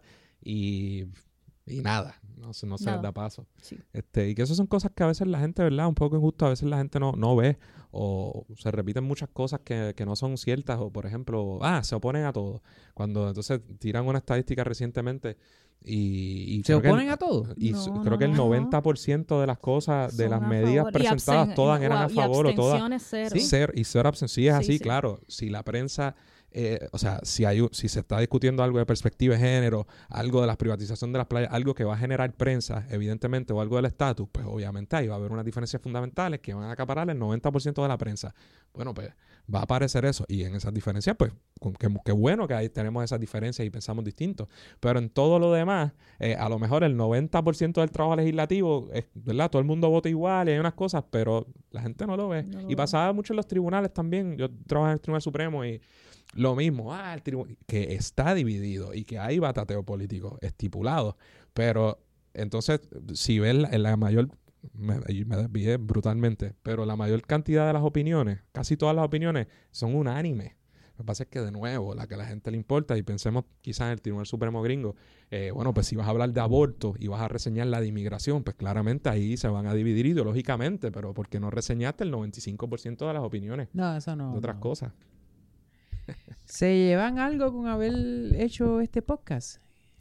y, y nada, no, se- no se les Nada. da paso. Sí. Este, y que esas son cosas que a veces la gente, ¿verdad? Un poco injusto, a veces la gente no, no ve, o se repiten muchas cosas que, que no son ciertas, o por ejemplo, ah, se oponen a todo. Cuando entonces tiran una estadística recientemente y... y ¿Se creo que el- oponen a todo? Y No, su- no, creo que el no, no. noventa por ciento de las cosas, de Son las a medidas favor. Y presentadas, absten- todas eran y a favor o todas... abstenciones cero. Sí. Ser, y ser absent, sí es Sí, así, sí. claro. Si la prensa, eh, o sea, si hay un- si se está discutiendo algo de perspectiva de género, algo de la privatización de las playas, algo que va a generar prensa, evidentemente, o algo del estatus, pues obviamente ahí va a haber unas diferencias fundamentales que van a acaparar el noventa por ciento de la prensa. Bueno, pues va a aparecer eso. Y en esas diferencias, pues, con- qué qué bueno que ahí tenemos esas diferencias y pensamos distintos. Pero en todo lo demás, eh, a lo mejor el noventa por ciento del trabajo legislativo, es, ¿verdad? Todo el mundo vota igual y hay unas cosas, pero la gente no lo ve. No lo y ve. pasaba mucho en los tribunales también. Yo trabajo en el Tribunal Supremo y lo mismo, ah, el tribunal, que está dividido y que hay batateo político estipulado. Pero entonces, si ves la, la mayor, me, y me desvié brutalmente, pero la mayor cantidad de las opiniones, casi todas las opiniones, son unánimes. Lo que pasa es que, de nuevo, la que a la gente le importa, y pensemos quizás en el Tribunal Supremo gringo, eh, bueno, pues si vas a hablar de aborto y vas a reseñar la de inmigración, pues claramente ahí se van a dividir ideológicamente, pero porque no reseñaste el noventa y cinco por ciento de las opiniones No, eso no. de otras no. cosas. ¿Se llevan algo con haber hecho este podcast?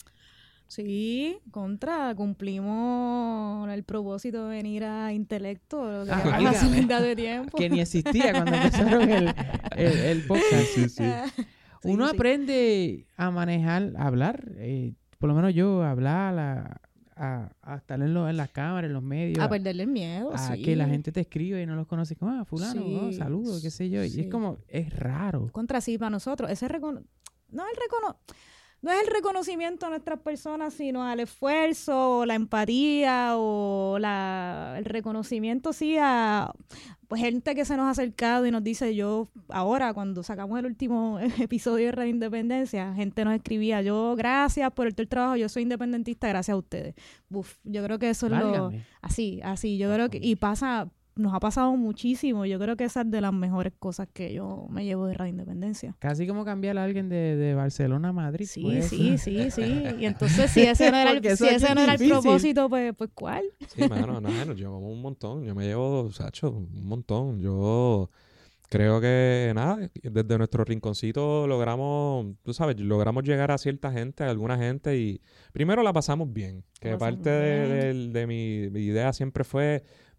Sí, contra, cumplimos el propósito de venir a Intelecto, lo que Ah, queríamos válgame. hacer desde hace tiempo. Que ni existía cuando empezaron el, el, el podcast. Sí, sí. Sí, Uno sí. aprende a manejar, a hablar. eh, por lo menos yo, a hablar, a, a, a estar en, lo- en las cámaras, en los medios. A a- perderle el miedo, a sí. que la gente te escribe y no los conoce. Como, ah, fulano, Sí, oh, saludos, qué sé yo. Y sí. es como, es raro. Contra sí, para nosotros, ese recono no es el recono no es el reconocimiento a nuestras personas, sino al esfuerzo, o la empatía, o la, el reconocimiento, sí, a pues gente que se nos ha acercado y nos dice, yo, ahora, cuando sacamos el último episodio de Radio Independencia, gente nos escribía, yo, gracias por el, todo el trabajo, yo soy independentista, gracias a ustedes. Uf, yo creo que eso es lo... Válgame. Así, así, yo creo que... Y pasa... Nos ha pasado muchísimo. Yo creo que esa es de las mejores cosas que yo me llevo de Radio Independencia. Casi como cambiar a alguien de, de Barcelona a Madrid. Sí, pues. sí, sí, sí. Y entonces, si ese no era el, Porque eso si aquí ese es no era el difícil. propósito, pues, pues ¿cuál? Sí, mano, nada, nos llevamos un montón. Yo me llevo, Sacho, un montón. Yo creo que, nada, desde nuestro rinconcito logramos, tú sabes, logramos llegar a cierta gente, a alguna gente, y primero la pasamos bien. Que La pasamos parte de, bien. de- de mi, mi idea siempre fue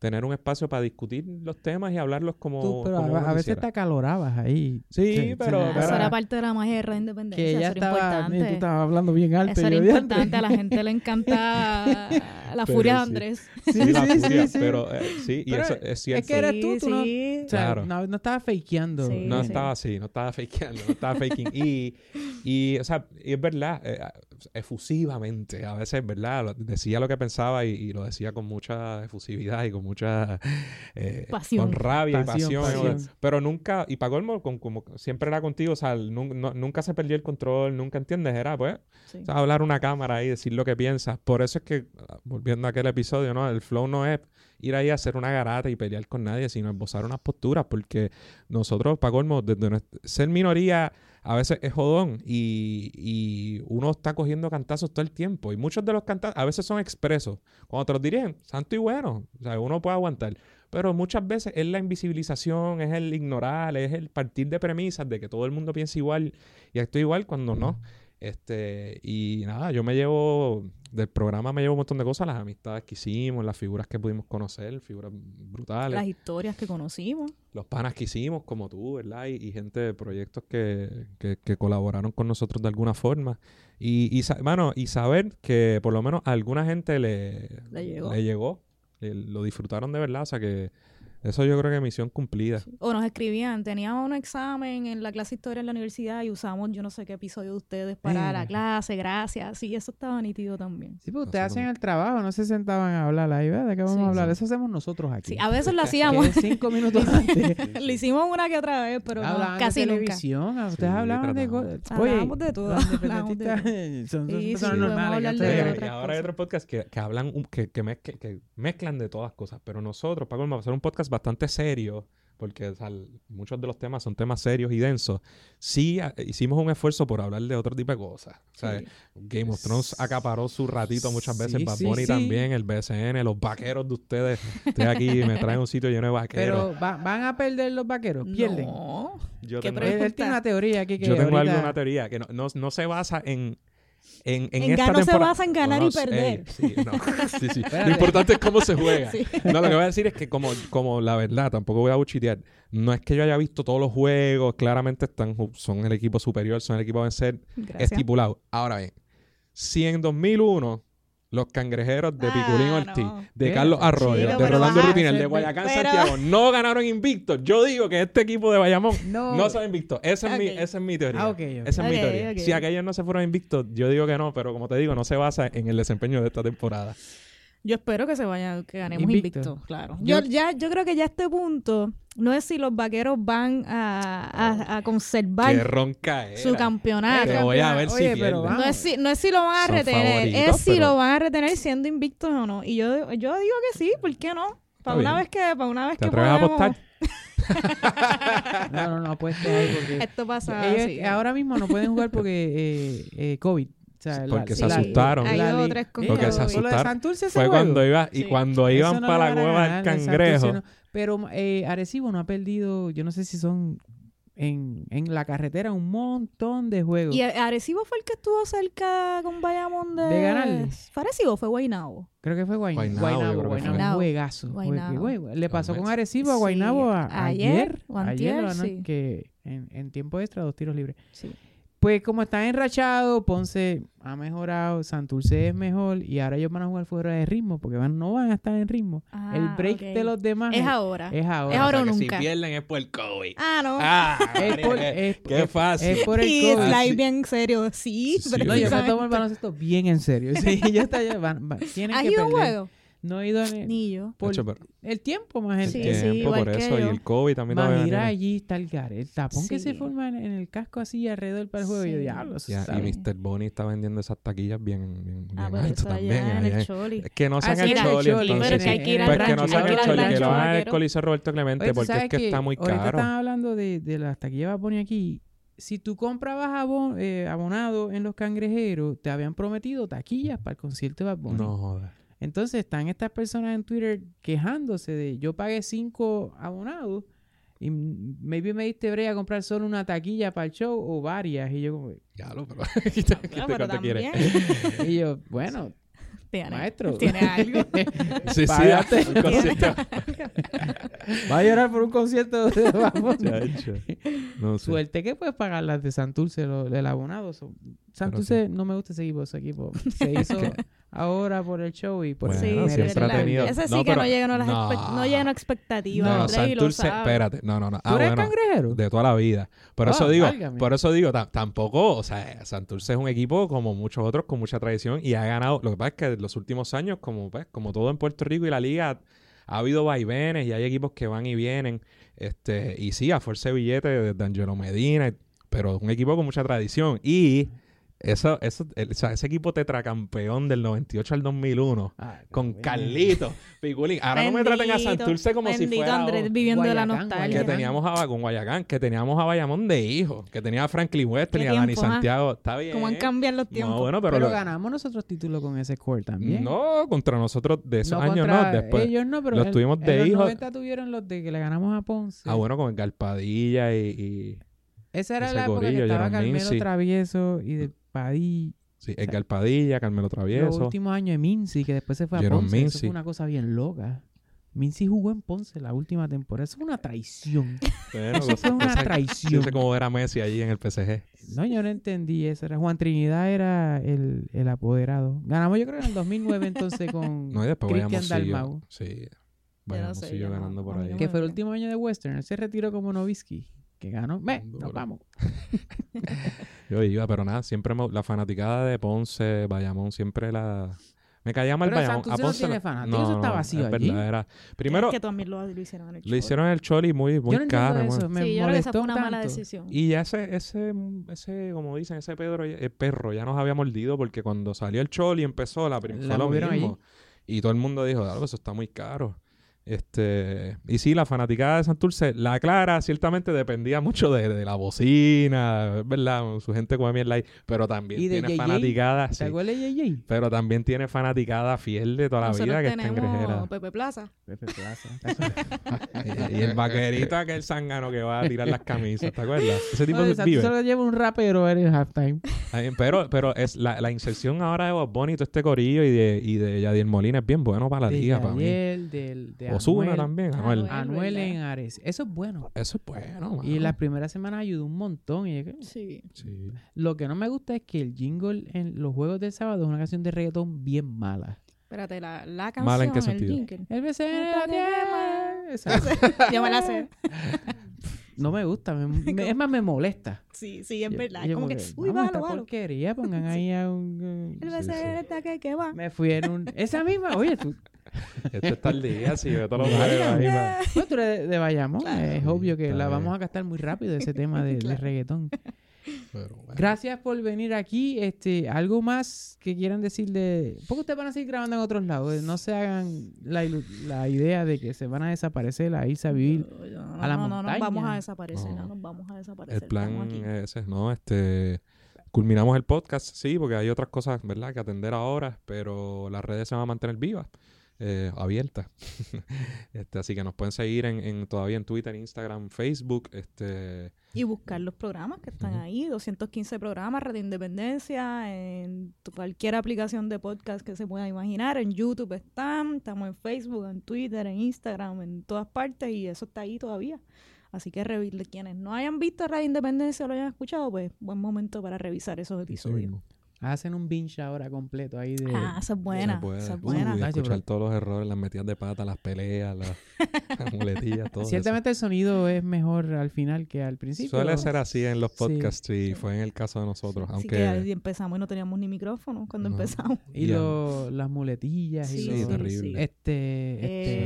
tener un espacio para discutir los temas y hablarlos como, Tú, pero como a, uno a veces quisiera. te acalorabas ahí. Sí, pero- Ah, pero- eso era parte de la magia de Radio Independencia. Que ella eso era estaba, importante. tú estabas hablando bien alto. Eso y era yo, "Diantre". importante. A la gente le encanta la Pero furia de sí. Andrés. Sí, Sí, la sí, furia, sí, sí. pero eh, sí, y Pero eso es cierto. Es que eres tú, tú no, Sí, o sea, Claro. no, no estabas fakeando. Sí, No sí. estaba así, no estaba fakeando, no estaba faking. Y, y, o sea, y es verdad, eh, efusivamente, a veces, ¿verdad? Lo- Decía lo que pensaba y, y lo decía con mucha efusividad y con mucha... eh, Pasión. Con rabia Pasión, y pasión. pasión. Pero nunca, y para colmo, con- como siempre era contigo, o sea, nun- no- nunca se perdió el control, nunca entiendes, era pues, sí. o sea, hablar a una cámara ahí, decir lo que piensas. Por eso es que, ah, volviendo a aquel episodio, ¿no? El flow no es ir ahí a hacer una garata y pelear con nadie, sino esbozar unas posturas, porque nosotros, para colmo, desde nuestra- ser minoría a veces es jodón y, y uno está cogiendo cantazos todo el tiempo. Y muchos de los cantazos a veces son expresos. Cuando te los dirigen, santo y bueno, o sea, uno puede aguantar. Pero muchas veces es la invisibilización, es el ignorar, es el partir de premisas de que todo el mundo piensa igual y actúa igual cuando no. Este, y nada, yo me llevo, del programa me llevo un montón de cosas, las amistades que hicimos, las figuras que pudimos conocer, figuras brutales, Las historias que conocimos. los panas que hicimos, como tú, ¿verdad? Y, y gente de proyectos que, que, que colaboraron con nosotros de alguna forma. Y, y, sa- mano, y saber que por lo menos a alguna gente le, Le llegó. le llegó, le- lo disfrutaron de verdad, o sea que eso yo creo que es misión cumplida. O nos escribían, teníamos un examen en la clase de historia en la universidad y usamos yo no sé qué episodio de ustedes para Eh. la clase, gracias. Sí, eso estaba nítido también. Sí, pues ustedes Nosotros- hacen el trabajo, no se sentaban a hablar ahí, ¿verdad? ¿De qué vamos Sí, a hablar? sí. Eso hacemos nosotros aquí. Sí, a veces lo Que hacíamos. es cinco minutos antes. Lo hicimos una que otra vez, pero no, Hablaban casi de nunca. televisión, a ustedes Sí, hablaban de tratamos. cosas. Oye, Hablábamos de todo, los hablábamos de independentistas son, son Sí, personas sí, podemos normales. hablar ¿cachai? de Mira, otras y ahora hay cosas. otros podcasts que, que hablan, un- que, que, mezcl- que mezclan de todas cosas, pero nosotros, para colmo, hacer un podcast bastante serio, porque o sea, el- muchos de los temas son temas serios y densos, sí a- hicimos un esfuerzo por hablar de otro tipo de cosas. O sea, Sí. Game of Thrones acaparó su ratito muchas veces, Sí, Bad sí, Bunny sí. también, el B S N, los vaqueros de ustedes. Estoy aquí y me traen un sitio lleno de vaqueros. Pero ¿va- van a perder los vaqueros, pierden. No. yo ¿qué tengo, pre- Él, él tiene una teoría aquí que yo tengo ahorita- alguna teoría que no, no, no se basa en... En, en En esta gan- no se temporada- basa en ganar No, y no sé, perder. sí, no. Sí, sí. Lo Espérate. importante es cómo se juega. Sí. No, lo que voy a decir es que como, como la verdad, tampoco voy a buchitear. No es que yo haya visto todos los juegos, claramente están, ju- son el equipo superior, son el equipo a vencer, Gracias. estipulado. Ahora bien, si en dos mil uno los cangrejeros de Ah, Piculín Ortiz, no. de Pero, Carlos Arroyo, chico, de pero Rolando baja- Rupinel, de Pero- Guayacán, pero- Santiago, no ganaron invictos. Yo digo que este equipo de Bayamón No. no son invictos. Esa es, mi, Ok. esa es mi teoría. Ah, ok, ok. Esa es mi Ok, teoría. ok. Si aquellos no se fueron invictos, yo digo que no, pero como te digo, no se basa en el desempeño de esta temporada. Yo espero que se vayan, que ganemos Invicto. invicto, claro. Yo- Yo, ya, yo creo que ya a este punto, no es si los vaqueros van a, a, a conservar Qué ronca era. su campeonato. Te voy a ver si Oye, pero pierden. vamos. No es, si, no es si lo van a Son retener, favoritos, es si pero- lo van a retener siendo invictos o no. Y yo, yo digo que sí, ¿por qué no? Para Está una bien. vez que, para una vez ¿Te que atreves a podemos- apostar? No, no, no apuesto ahí porque Esto pasa ellos así. ahora mismo no pueden jugar porque eh, eh, COVID. O sea, Sí, la- porque la- se asustaron. Hay la dos o li- tres con Mira, Porque se lo de asustaron. Santurce ese Fue juego. cuando iba y Sí. cuando Eso iban no para le la van a cueva del ganar, el cangrejo. Santurce no. Pero eh, Arecibo no ha perdido, yo no sé si son en, en la carretera un montón de juegos. Y Arecibo fue el que estuvo cerca con Bayamón de... De ganarles. ¿Fue Arecibo o fue Guaynabo? Creo que fue Guayn- Guaynabo, Guaynabo. yo creo que Guaynabo, fue. un juegazo. Guaynabo. Güey, güey, Le pasó con Realmente. Arecibo a Sí, Guaynabo a- ayer ayer. o antier, ayer, ¿no? sí. Que en, en tiempo extra, dos tiros libres. Sí. Pues como están enrachados, Ponce ha mejorado, Santurce es mejor y ahora ellos van a jugar fuera de ritmo porque van, no van a estar en ritmo. Ah, el break ok. de los demás Es ahora. es ahora. Es ahora O o sea, que nunca. Si pierden es por el COVID. Ah, no. Ah, Es María, por, qué, es- qué es- fácil. es por el Y COVID. slide sí. bien serio. Sí, Sí, No, yo me precisamente. tomo el baloncesto bien en serio. Sí, ya está, ya van, van- tienen ¿Has que ido a un perder. juego? No he ido en- Ni yo. por Hacho, pero el tiempo más el Sí, el sí, tiempo igual por que eso y yo. el COVID también Más todavía ir tiene- allí está el gar, el tapón que se Sí. forma en, en el casco así alrededor para el juego. Y yo Sí. diablo, eso Ya, está y bien. mister Bonnie está vendiendo esas taquillas bien, bien, Ah, bien pero alto eso también. allá en allá. el Choli. Es que no sean Ah, el sí, en el Choli, Choli, entonces. pero que hay que ir al Pues que no rancho, sean hay el que ir al Choli, que rancho lo hagan en el vaquero. Coliseo Roberto Clemente, Oye, tú porque es sabes que, está muy ahorita caro. están hablando de, de las taquillas Bad Bunny aquí. Si tú comprabas abon- eh, abonado en los cangrejeros, te habían prometido taquillas para el concierto de Bad Bunny. No jodas. Entonces están estas personas en Twitter quejándose de yo pagué cinco abonados y m- maybe me diste brea a comprar solo una taquilla para el show o varias. Y yo como, Ya lo, pero ¿qué te, qué Ah, te- pero qué te quieres? también. y yo, bueno, Tiene, Maestro. tiene algo. Sí, sí, Págate. un concierto. Va a llorar por un concierto de Bad Bunny. Chacho. No sé. Suerte que puedes pagar las de Santurce, lo, del abonado. So- Santurce no me gusta ese equipo, ese equipo. Se hizo ahora por el show y por Bueno, sí, el sí, siempre ha ¿verdad? tenido- Ese sí No, que pero- no llenó las no. expect- no llenó expectativas. No, No, Andrés, y lo Santurce, sabe. espérate. No, no, no. Ah, ¿Tú eres bueno, cangrejero? de toda la vida. Por Ah, eso digo, válgame. por eso digo, ta- tampoco, o sea, Santurce es un equipo como muchos otros con mucha tradición y ha ganado. Lo que pasa es que en los últimos años, como pues, como todo en Puerto Rico y la liga, ha habido vaivenes y hay equipos que van y vienen. Este, y sí, a fuerza de billete desde Angelo Medina, pero es un equipo con mucha tradición. Y eso, eso, el- o sea, ese equipo tetracampeón del noventa y ocho al dos mil uno. Ah, Con bueno. Carlito, Piculín. Ahora no me traten a Bendito, Santurce como si bendito fuera Andrés, o- viviendo de la Guayacán, nostalgia. que teníamos a con Guayacán, que teníamos a Bayamón de hijo, que tenía a Franklin Wesley, ¿Qué a Dani tiempo, ah? Santiago. Está bien. Cómo han cambiado los tiempos. No, bueno, pero, Pero lo- ganamos nosotros títulos con ese score también. no contra nosotros de esos No años, contra no. Después. ellos no, pero los en- tuvimos en de los hijos. noventa tuvieron los de que le ganamos a Ponce. Ah, bueno, con el Galpadilla y, y- Esa era ese la época que corillo, estaba Jerome Carmelo Mincy. Travieso y de Padilla. sí, el Galpadilla, Carmelo Los Travieso. últimos años de Mincy, que después se fue a Jerome Ponce. Eso Mincy. fue una cosa bien loca. Mincy jugó en Ponce la última temporada. Eso es una traición. Bueno, Eso fue una cosas- Yo traición. sé cómo era Messi allí en el P S G. No, yo no entendí eso. Era Juan Trinidad era el, el apoderado. Ganamos yo creo en el dos mil nueve entonces con No, y después Cristian Bayamón siguió. Dalmau. Sí, no Bayamón sé, siguió yo no- ganando por a mí ahí. no Que me- fue el último año de Western. Él se retiró como Nowitzki. Que ganó. Ve, Duro. nos vamos. Yo iba, pero nada, siempre me- la fanaticada de Ponce, Bayamón, siempre la... Me caía mal Pero Bayamón. Santurce A no Ponce tiene la- fanáticos, eso está vacío es allí. verdad, era... Que- Primero, que también lo, lo hicieron en el lo show. hicieron el Choli muy, muy yo no caro. entiendo muy- eso. Me Sí, yo creo que esa molestó fue una mala tanto. decisión. Y ya ese, ese, ese, como dicen, ese Pedro, el perro ya nos había mordido porque cuando salió el Choli empezó la prim- La fue lo movieron mismo. Y todo el mundo dijo, algo eso está muy caro. Este, y sí, la fanaticada de Santurce, la Clara ciertamente dependía mucho de, de la bocina, es verdad, su gente come mierda ahí, pero también Y de tiene J J, fanaticada, ¿Te sí, acuerdas de J J? pero también tiene fanaticada fiel de toda la Nosotros vida que está en Grejera. tenemos Pepe Plaza. Pepe Plaza. ¿te acuerdas? Y, y el vaquerito aquel zángano que va a tirar las camisas, ¿te acuerdas? Ese tipo Oye, de Santurce vive. solo lleva un rapero en el halftime. Ay, Pero, pero es la, la inserción ahora de Bob Bunny y todo este corillo y de, y de Yadier Molina es bien bueno para la De liga, para mí. Yadiel, del, de Ozuna Anuel. también, Anuel. Anuel. Anuel ¿verdad? en Ares. Eso es bueno. Eso es bueno, Y mano. las primeras semanas ayudó un montón. Y es que- Sí. Sí. lo que no me gusta es que el jingle en los juegos del sábado es una canción de reggaetón bien mala. Espérate, la, la canción, ¿Mala en qué el sentido? jingle. El beso en Hasta la que tierra. quema. Esa- Yo me la sé. No me gusta. me- me- es más, me molesta. Sí, sí, es Yo- verdad. yo como que, porque, uy, vamos, esta bájalo, bájalo. porquería. Pongan ahí a un... El Sí, beso sí. está que, que va. Me fui en un... Esa misma... Oye, tú... Este está el día, sí, ve todos los Válgame. juegos ahí, va. Bueno, tú eres de, de Bayamón. Claro. Es Sí, obvio que está la bien. vamos a gastar muy rápido ese tema de, de Claro. reggaetón. Pero bueno. Gracias por venir aquí. Este, algo más que quieran decir de... Porque ustedes van a seguir grabando en otros lados. No se hagan la, ilu- la idea de que se van a desaparecer, a irse a vivir. No, yo- no, a la no, no, montaña. nos vamos a desaparecer, No. no nos vamos a desaparecer. El plan estamos aquí. es ese, ¿no? Este, culminamos el podcast, sí, porque hay otras cosas, ¿verdad?, que atender ahora, pero las redes se van a mantener vivas, eh, abiertas. este, así que nos pueden seguir en, en todavía en Twitter, Instagram, Facebook, este... Y buscar los programas que están Ujú. ahí, doscientos quince programas, Radio Independencia, en tu- cualquier aplicación de podcast que se pueda imaginar, en YouTube están, estamos en Facebook, en Twitter, en Instagram, en todas partes, y eso está ahí todavía. Así que revi- quienes no hayan visto Radio Independencia o lo hayan escuchado, pues buen momento para revisar esos episodios. Hacen un binge ahora completo ahí de... Ah, esa es buena, Se puede. esa es Uy, buena. Ay, escuchar pero- todos los errores, las metidas de pata, las peleas, las, las muletillas, todo Ciertamente el sonido es mejor al final que al eso. principio. Suele ser así en los Sí. podcasts y Sí. fue en el caso de nosotros, Así aunque... que ahí empezamos y no teníamos ni micrófono cuando No. empezamos. Y Ya. lo- las muletillas y Sí, los- Sí, terrible. Este,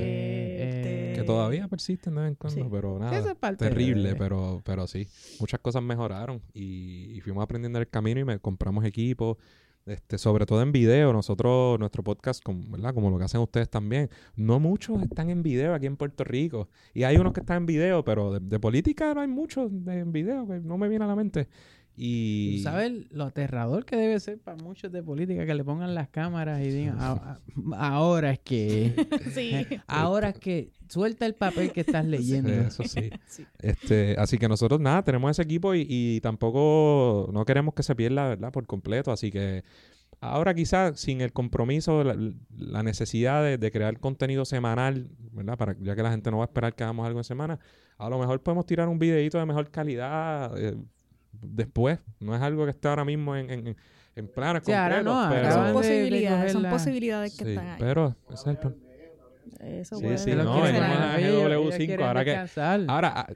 Eh, este, Que eh, todavía persisten de vez en cuando, Sí. pero nada. Eso es parte Terrible, de- pero, pero sí. Muchas cosas mejoraron y, y fuimos aprendiendo el camino y me compramos equipos. Este, sobre todo en video, nosotros, nuestro podcast, como, ¿verdad? Como lo que hacen ustedes también, no muchos están en video aquí en Puerto Rico. Y hay unos que están en video, pero de, de política no hay muchos de- en video, que no me viene a la mente. Y... ¿Tú sabes lo aterrador que debe ser para muchos de política que le pongan las cámaras y digan, "Ah, ah, ahora es que, Sí. ahora es que suelta el papel que estás leyendo. Eso sí. Sí. Este, así que nosotros nada, tenemos ese equipo y, y tampoco no queremos que se pierda, ¿verdad? Por completo. Así que ahora quizás sin el compromiso, la, la necesidad de, de crear contenido semanal, ¿verdad? Para, ya que la gente no va a esperar que hagamos algo en semana, a lo mejor podemos tirar un videíto de mejor calidad eh, después. No es algo que esté ahora mismo en, en, en planes Sí, ahora concretos, no, pero... Son acaban de- de posibilidades, son cogerla. posibilidades que Sí, están ahí. pero ese es el plan. Eso Sí, puede sí, ser. Lo no, quieren venimos ganar. a Oye, G W ellos cinco, quieren ahora que- descansar. Ahora, ah,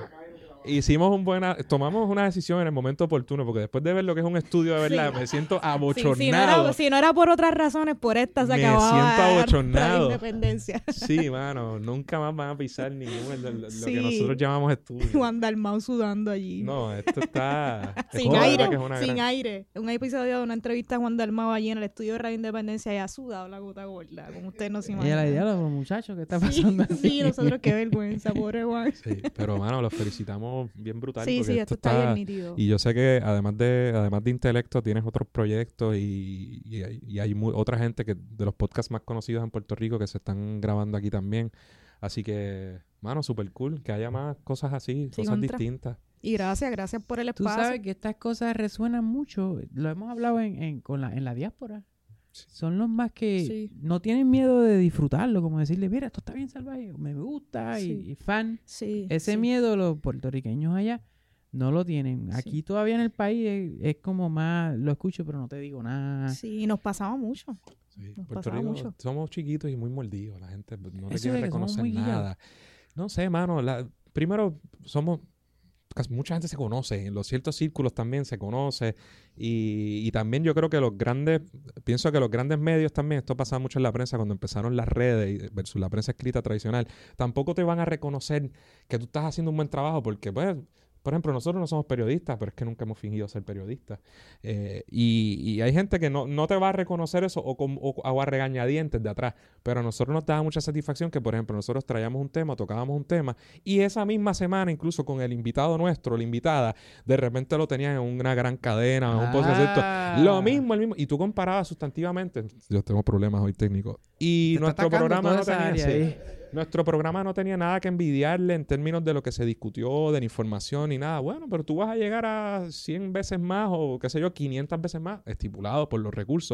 hicimos un buena, tomamos una decisión en el momento oportuno, porque después de ver lo que es un estudio de verdad, Sí. me siento Sí, abochornado. si, no era, si no era por otras razones, por esta se Me acababa siento la abochornado. independencia. Sí, mano, nunca más van a pisar ningún lo, lo- lo Sí. que nosotros llamamos estudio. Juan Dalmau sudando allí. No, esto está... Sin esto de aire, verdad que es una sin gran- aire. Un episodio de una entrevista a Juan Dalmau allí en el estudio de Radio Independencia y ha sudado la gota gorda, como ustedes no se Ella imaginan. la idea, los muchachos, ¿qué está Sí, pasando? sí, nosotros qué vergüenza, pobre Juan. Sí, pero, mano, los felicitamos bien brutal. Sí, porque sí, esto está bien nítido. Y yo sé que además de además de intelecto tienes otros proyectos y, y hay, y hay mu- otra gente que de los podcasts más conocidos en Puerto Rico que se están grabando aquí también. Así que, mano, súper cool que haya más cosas así, Sí, cosas contra. distintas. Y gracias, gracias por el Tú espacio. sabes que estas cosas resuenan mucho. Lo hemos hablado en, en, con la, en la diáspora. Son los más que Sí. no tienen miedo de disfrutarlo, como decirle, mira, esto está bien salvaje, me gusta, y- Sí. y, fan. Sí, Ese sí. miedo los puertorriqueños allá no lo tienen. Sí. Aquí todavía en el país es, es como más, lo escucho pero no te digo nada. Sí, y nos pasaba mucho. Sí, Nos Puerto pasaba Rico, mucho. somos chiquitos y muy mordidos. La gente no te Eso quiere es que somos reconocer muy guillados. nada. No sé, mano. La, primero, somos... casi mucha gente se conoce. En los ciertos círculos también se conoce. Y, y también yo creo que los grandes... Pienso que los grandes medios también... Esto pasaba mucho en la prensa cuando empezaron las redes y- versus la prensa escrita tradicional. Tampoco te van a reconocer que tú estás haciendo un buen trabajo porque, pues... Por ejemplo, nosotros no somos periodistas, pero es que nunca hemos fingido ser periodistas. Eh, y, y hay gente que no, no te va a reconocer eso o, con, o, o a regañadientes de atrás. Pero a nosotros nos daba mucha satisfacción que, por ejemplo, nosotros traíamos un tema, tocábamos un tema, y esa misma semana, incluso con el invitado nuestro, la invitada, de repente lo tenían en una gran cadena, en un podcast, esto. Ah. Lo mismo, el mismo. Y tú comparabas sustantivamente. Yo tengo problemas hoy técnicos. Y Te está nuestro atacando programa toda no esa tenía... área sí. ahí. Nuestro programa no tenía nada que envidiarle en términos de lo que se discutió, de la información ni nada. Bueno, pero tú vas a llegar a cien veces más o qué sé yo, quinientas veces más, estipulado por los recursos.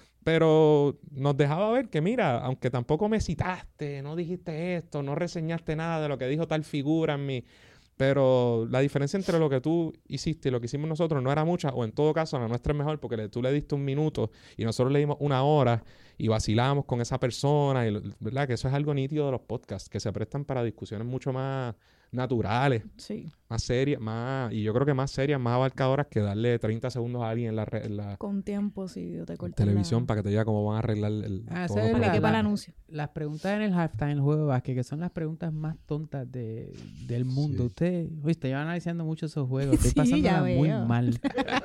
Pero nos dejaba ver que, mira, aunque tampoco me citaste, no dijiste esto, no reseñaste nada de lo que dijo tal figura en mí, pero la diferencia entre lo que tú hiciste y lo que hicimos nosotros no era mucha, o en todo caso la nuestra es mejor porque le, tú le diste un minuto y nosotros le dimos una hora y vacilamos con esa persona, y, lo- ¿verdad? Que eso es algo nítido de los podcasts, que se prestan para discusiones mucho más naturales, Sí, más serias, más, y yo creo que más serias, más abarcadoras que darle treinta segundos a alguien en la, re- en la con tiempo, sí, yo te corté televisión la... para que te diga cómo van a arreglar el... Ah, todo esa es lo Para que la- quepa el la- anuncio. Las preguntas en el halftime, el juego de básquet, que son las preguntas más tontas de, del mundo. Sí. Usted, oye, te llevan analizando mucho esos juegos. Estoy Sí, ya pasándola muy veo. mal.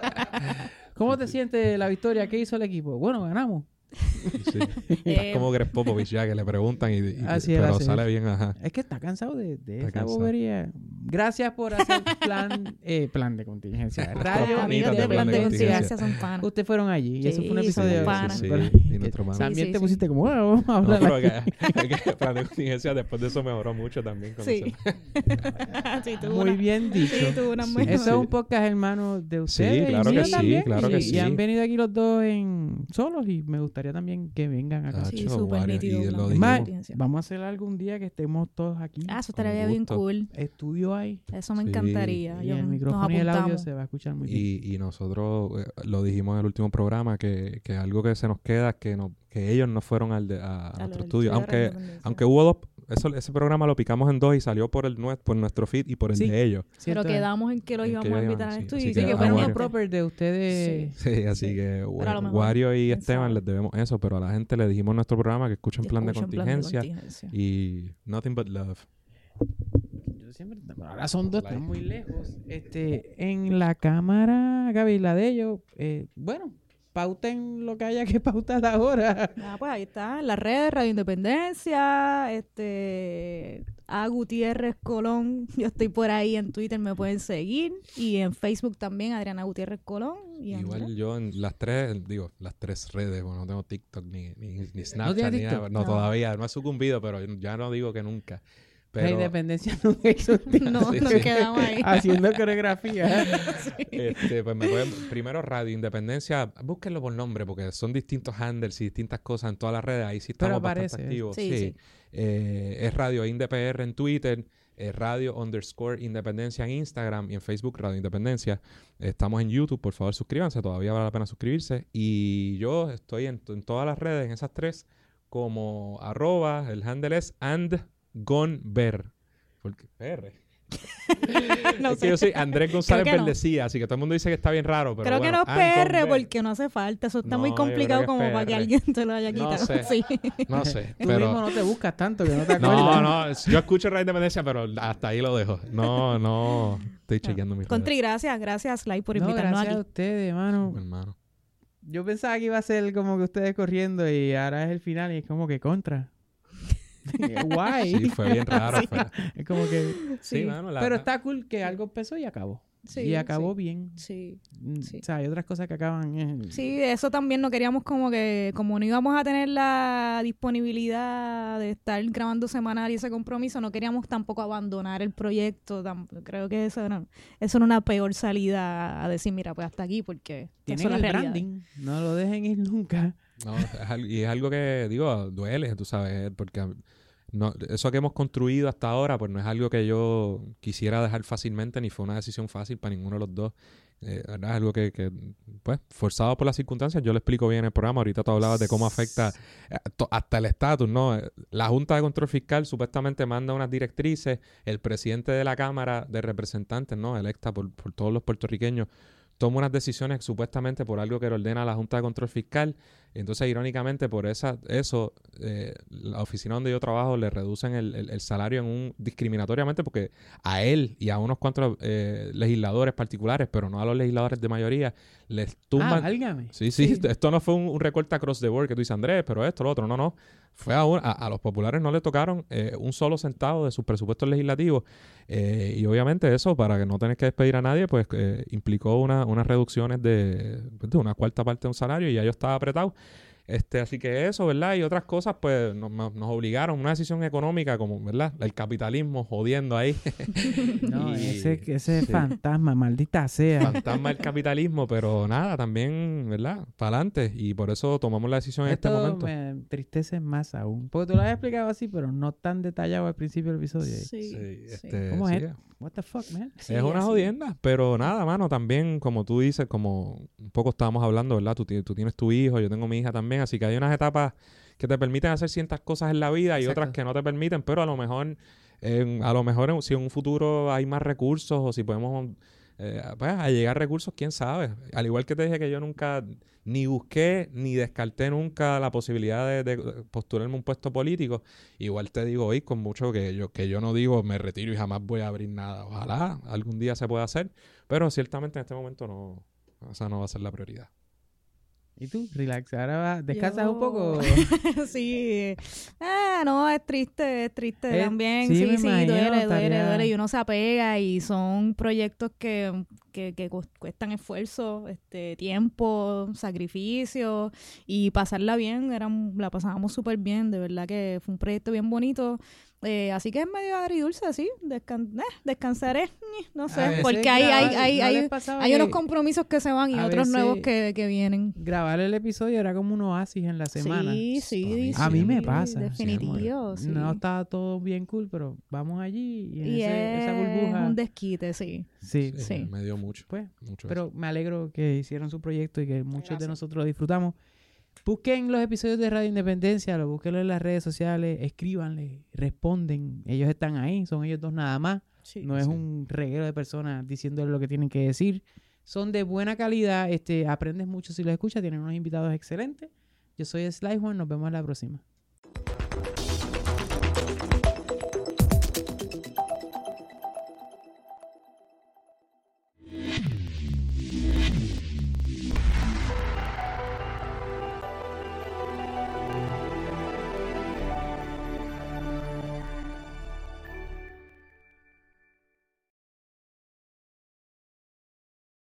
¿Cómo te sientes la victoria? ¿Qué hizo el equipo? Bueno, ganamos. Sí. Eh, Es como Greg Popovich ya, que le preguntan y, y- Así es, pero así sale es. bien, ajá. Es que está cansado de, de Está esa cansado. bobería. Gracias por hacer plan, eh, plan de contingencia. Radio Los amigos de plan de contingencia son panas. Ustedes fueron allí y eso fue un Sí, episodio. son panas. Sí, Pero- sí, y que nuestro mano. También Sí, te sí, pusiste como, "Bueno, vamos a No, hablar. pero que, que plan de contingencia después de eso mejoró mucho también. con Sí. eso. Sí, tuvo Muy una- bien dicho. Sí, tuvo una Sí, mejor- Eso sí. es un podcast, hermano, de ustedes. y claro mío que sí, también, claro y, que y sí. han venido aquí los dos en solos y me gustaría también que vengan acá. Ah, Sí, Chacho, súper Wario, nítido. y plan lo de Es más, contingencia. vamos a hacer algún día que estemos todos aquí. Ah, eso Con estaría bien gusto. cool. Estudio ahí. Eso me Sí. encantaría. Y Yo- el nos micrófono y el audio apuntamos. se va a escuchar muy bien. Y, y nosotros eh, lo dijimos en el último programa que, que algo que se nos queda es que, no, que ellos no fueron al de, a, a A lo nuestro del estudio. de Aunque, Independencia. aunque hubo dos, eso, ese programa lo picamos en dos y salió por el nuestro, por nuestro feed y por el Sí. de ellos. Pero Cierto es. quedamos en que los En que íbamos a ellos invitar iban, al sí. estudio. Así Y que sí, que ah, bueno, bueno. Algo proper de ustedes. Sí, así Sí. que Pero a lo mejor, Wario y quién Esteban sabe. les debemos eso, pero a la gente le dijimos en nuestro programa que escuchen plan de escuchen contingencia contingencia. y Nothing But Love. Yo siempre, pero ahora son dos, están muy lejos. Este, en la cámara, Gaby, la de ellos, eh, bueno, pauten lo que haya que pautar ahora. Ah, pues ahí está, en las redes, Radio Independencia, este, A Gutiérrez Colón, yo estoy por ahí en Twitter, me pueden seguir, y en Facebook también, Adriana Gutiérrez Colón. Y Igual Andrea. yo en las tres, digo, las tres redes, bueno, no tengo TikTok ni, ni, ni ¿No Snapchat tienes ni nada, TikTok? no, No. todavía, no he sucumbido, pero ya no digo que nunca. Pero, La independencia nunca existió. No, Sí, nos sí. quedamos ahí. Haciendo coreografía. este, pues me pueden, primero Radio Independencia, búsquenlo por nombre porque son distintos handles y distintas cosas en todas las redes. Ahí sí Pero estamos bastante aparece, ¿eh? activos. Sí, Sí, sí. Eh, es Radio IndePR en Twitter, eh, Radio underscore Independencia en Instagram y en Facebook Radio Independencia. Estamos en YouTube, por favor suscríbanse, todavía vale la pena suscribirse. Y yo estoy en, en todas las redes, en esas tres, como arroba, el handle es andgonver. Porque R. No es sé. que yo soy Andrés González Creo que no. Verdecía, así que todo el mundo dice que está bien raro, pero Creo que bueno, no es P R Andgonver. porque no hace falta. Eso está No, muy yo creo complicado que es como para que P R. alguien te lo haya No quitado. sé. Sí. No sé, Tú mismo pero... no te buscas tanto que no te acuerdas. No, no, yo escucho Radio Independencia, pero hasta ahí lo dejo. No, no, estoy chequeando mis Contri, redes, gracias, gracias, Lai, por No, invitarnos gracias a aquí. ustedes, hermano. hermano. Yo pensaba que iba a ser como que ustedes corriendo y ahora es el final y es como que contra. Guay. Sí, fue bien raro. Sí. fue- Es como que... Sí, Sí. mano, la- Pero está cool que algo empezó y acabó. Sí, y acabó sí. bien. Sí. Mm, sí. O sea, hay otras cosas que acaban... eh, Sí, de eso también no queríamos como que, como no íbamos a tener la disponibilidad de estar grabando semanal y ese compromiso, no queríamos tampoco abandonar el proyecto. Tam- creo que eso era, eso era una peor salida a decir, mira, pues hasta aquí, porque Tienen eso es el la realidad. branding. No lo dejen ir nunca. No, es al- y es algo que, digo, duele, tú sabes, porque no, eso que hemos construido hasta ahora, pues no es algo que yo quisiera dejar fácilmente, ni fue una decisión fácil para ninguno de los dos. Eh, ¿verdad? Es algo que, que, pues, forzado por las circunstancias, yo lo explico bien en el programa. Ahorita tú hablabas de cómo afecta eh, to- hasta el estatus, ¿no? Eh, La Junta de Control Fiscal supuestamente manda unas directrices, el presidente de la Cámara de Representantes, ¿no? Electa por, por todos los puertorriqueños, toma unas decisiones supuestamente por algo que le ordena la Junta de Control Fiscal. Entonces, irónicamente, por esa, eso, eh, la oficina donde yo trabajo le reducen el, el- el salario en un discriminatoriamente porque a él y a unos cuantos eh, legisladores particulares, pero no a los legisladores de mayoría, les Ah, tumban... válgame. Sí, sí, Sí. esto no fue un, un recorte across the board que tú dices, Andrés, pero esto, lo otro. No, no. Fue a, un- a, a los populares no le tocaron eh, un solo centavo de sus presupuestos legislativos. Eh, y obviamente eso, para que no tenés que despedir a nadie, pues eh, implicó una, unas reducciones de, de una cuarta parte de un salario y ya yo estaba apretado. Este, así que eso, ¿verdad? Y otras cosas, pues nos, nos nos obligaron, una decisión económica como, ¿verdad? El capitalismo jodiendo ahí. No, Y- ese, ese sí. fantasma, maldita sea. Fantasma del capitalismo, pero nada, también, ¿verdad? Para adelante. Y por eso tomamos la decisión en este Esto momento. me entristece más aún. Porque tú lo has explicado así, pero no tan detallado al principio del episodio. Sí, Sí, sí. este, ¿Cómo sí, es? What the fuck, man? Sí, es una así. jodienda, pero nada, mano, también como tú dices, como un poco estábamos hablando, ¿verdad? Tú, ti- tú tienes tu hijo, yo tengo mi hija también, así que hay unas etapas que te permiten hacer ciertas cosas en la vida y Exacto. otras que no te permiten, pero a lo mejor, en- a lo mejor en- si en un futuro hay más recursos o si podemos eh, pues, a llegar recursos, quién sabe. Al igual que te dije que yo nunca ni busqué ni descarté nunca la posibilidad de, de postularme un puesto político, igual te digo hoy con mucho que yo, que yo no digo me retiro y jamás voy a abrir nada. Ojalá algún día se pueda hacer, pero ciertamente en este momento no, o sea, no va a ser la prioridad. ¿Y tú? Relax. Ahora va- descansas Yo- un poco. Sí. Ah, no, es triste, es triste Eh, también. sí, Sí, me sí, imagino, duele, duele, tarea. duele. Y uno se apega y son proyectos que, que, que cos- cuestan esfuerzo, este, tiempo, sacrificio y pasarla bien. Era, un- la pasábamos súper bien, de verdad que fue un proyecto bien bonito. Eh, así que es medio agridulce, sí. Descan eh, descansaré, ni, no A sé. veces Porque hay, hay, grabar- hay, ¿no hay, les pasaba hay unos que compromisos que se van y a otros nuevos veces- que, que vienen. grabar el episodio era como un oasis en la semana? Sí, sí, A mí sí, me pasa. Definitivo, sí. No está todo bien cool, pero vamos allí y en Y ese- esa es burbuja. un desquite, sí. Sí, Sí, Sí. me dio mucho. pues. mucho Pero eso. me alegro que hicieron su proyecto y que muchos de Gracias. nosotros lo disfrutamos. Busquen los episodios de Radio Independencia, lo búsquenlo en las redes sociales, escríbanle, responden. Ellos están ahí, son ellos dos nada más. Sí. No es Sí. un reguero de personas diciéndole lo que tienen que decir. Son de buena calidad, este, aprendes mucho si los escuchas, tienen unos invitados excelentes. Yo soy Sly Juan, nos vemos la próxima.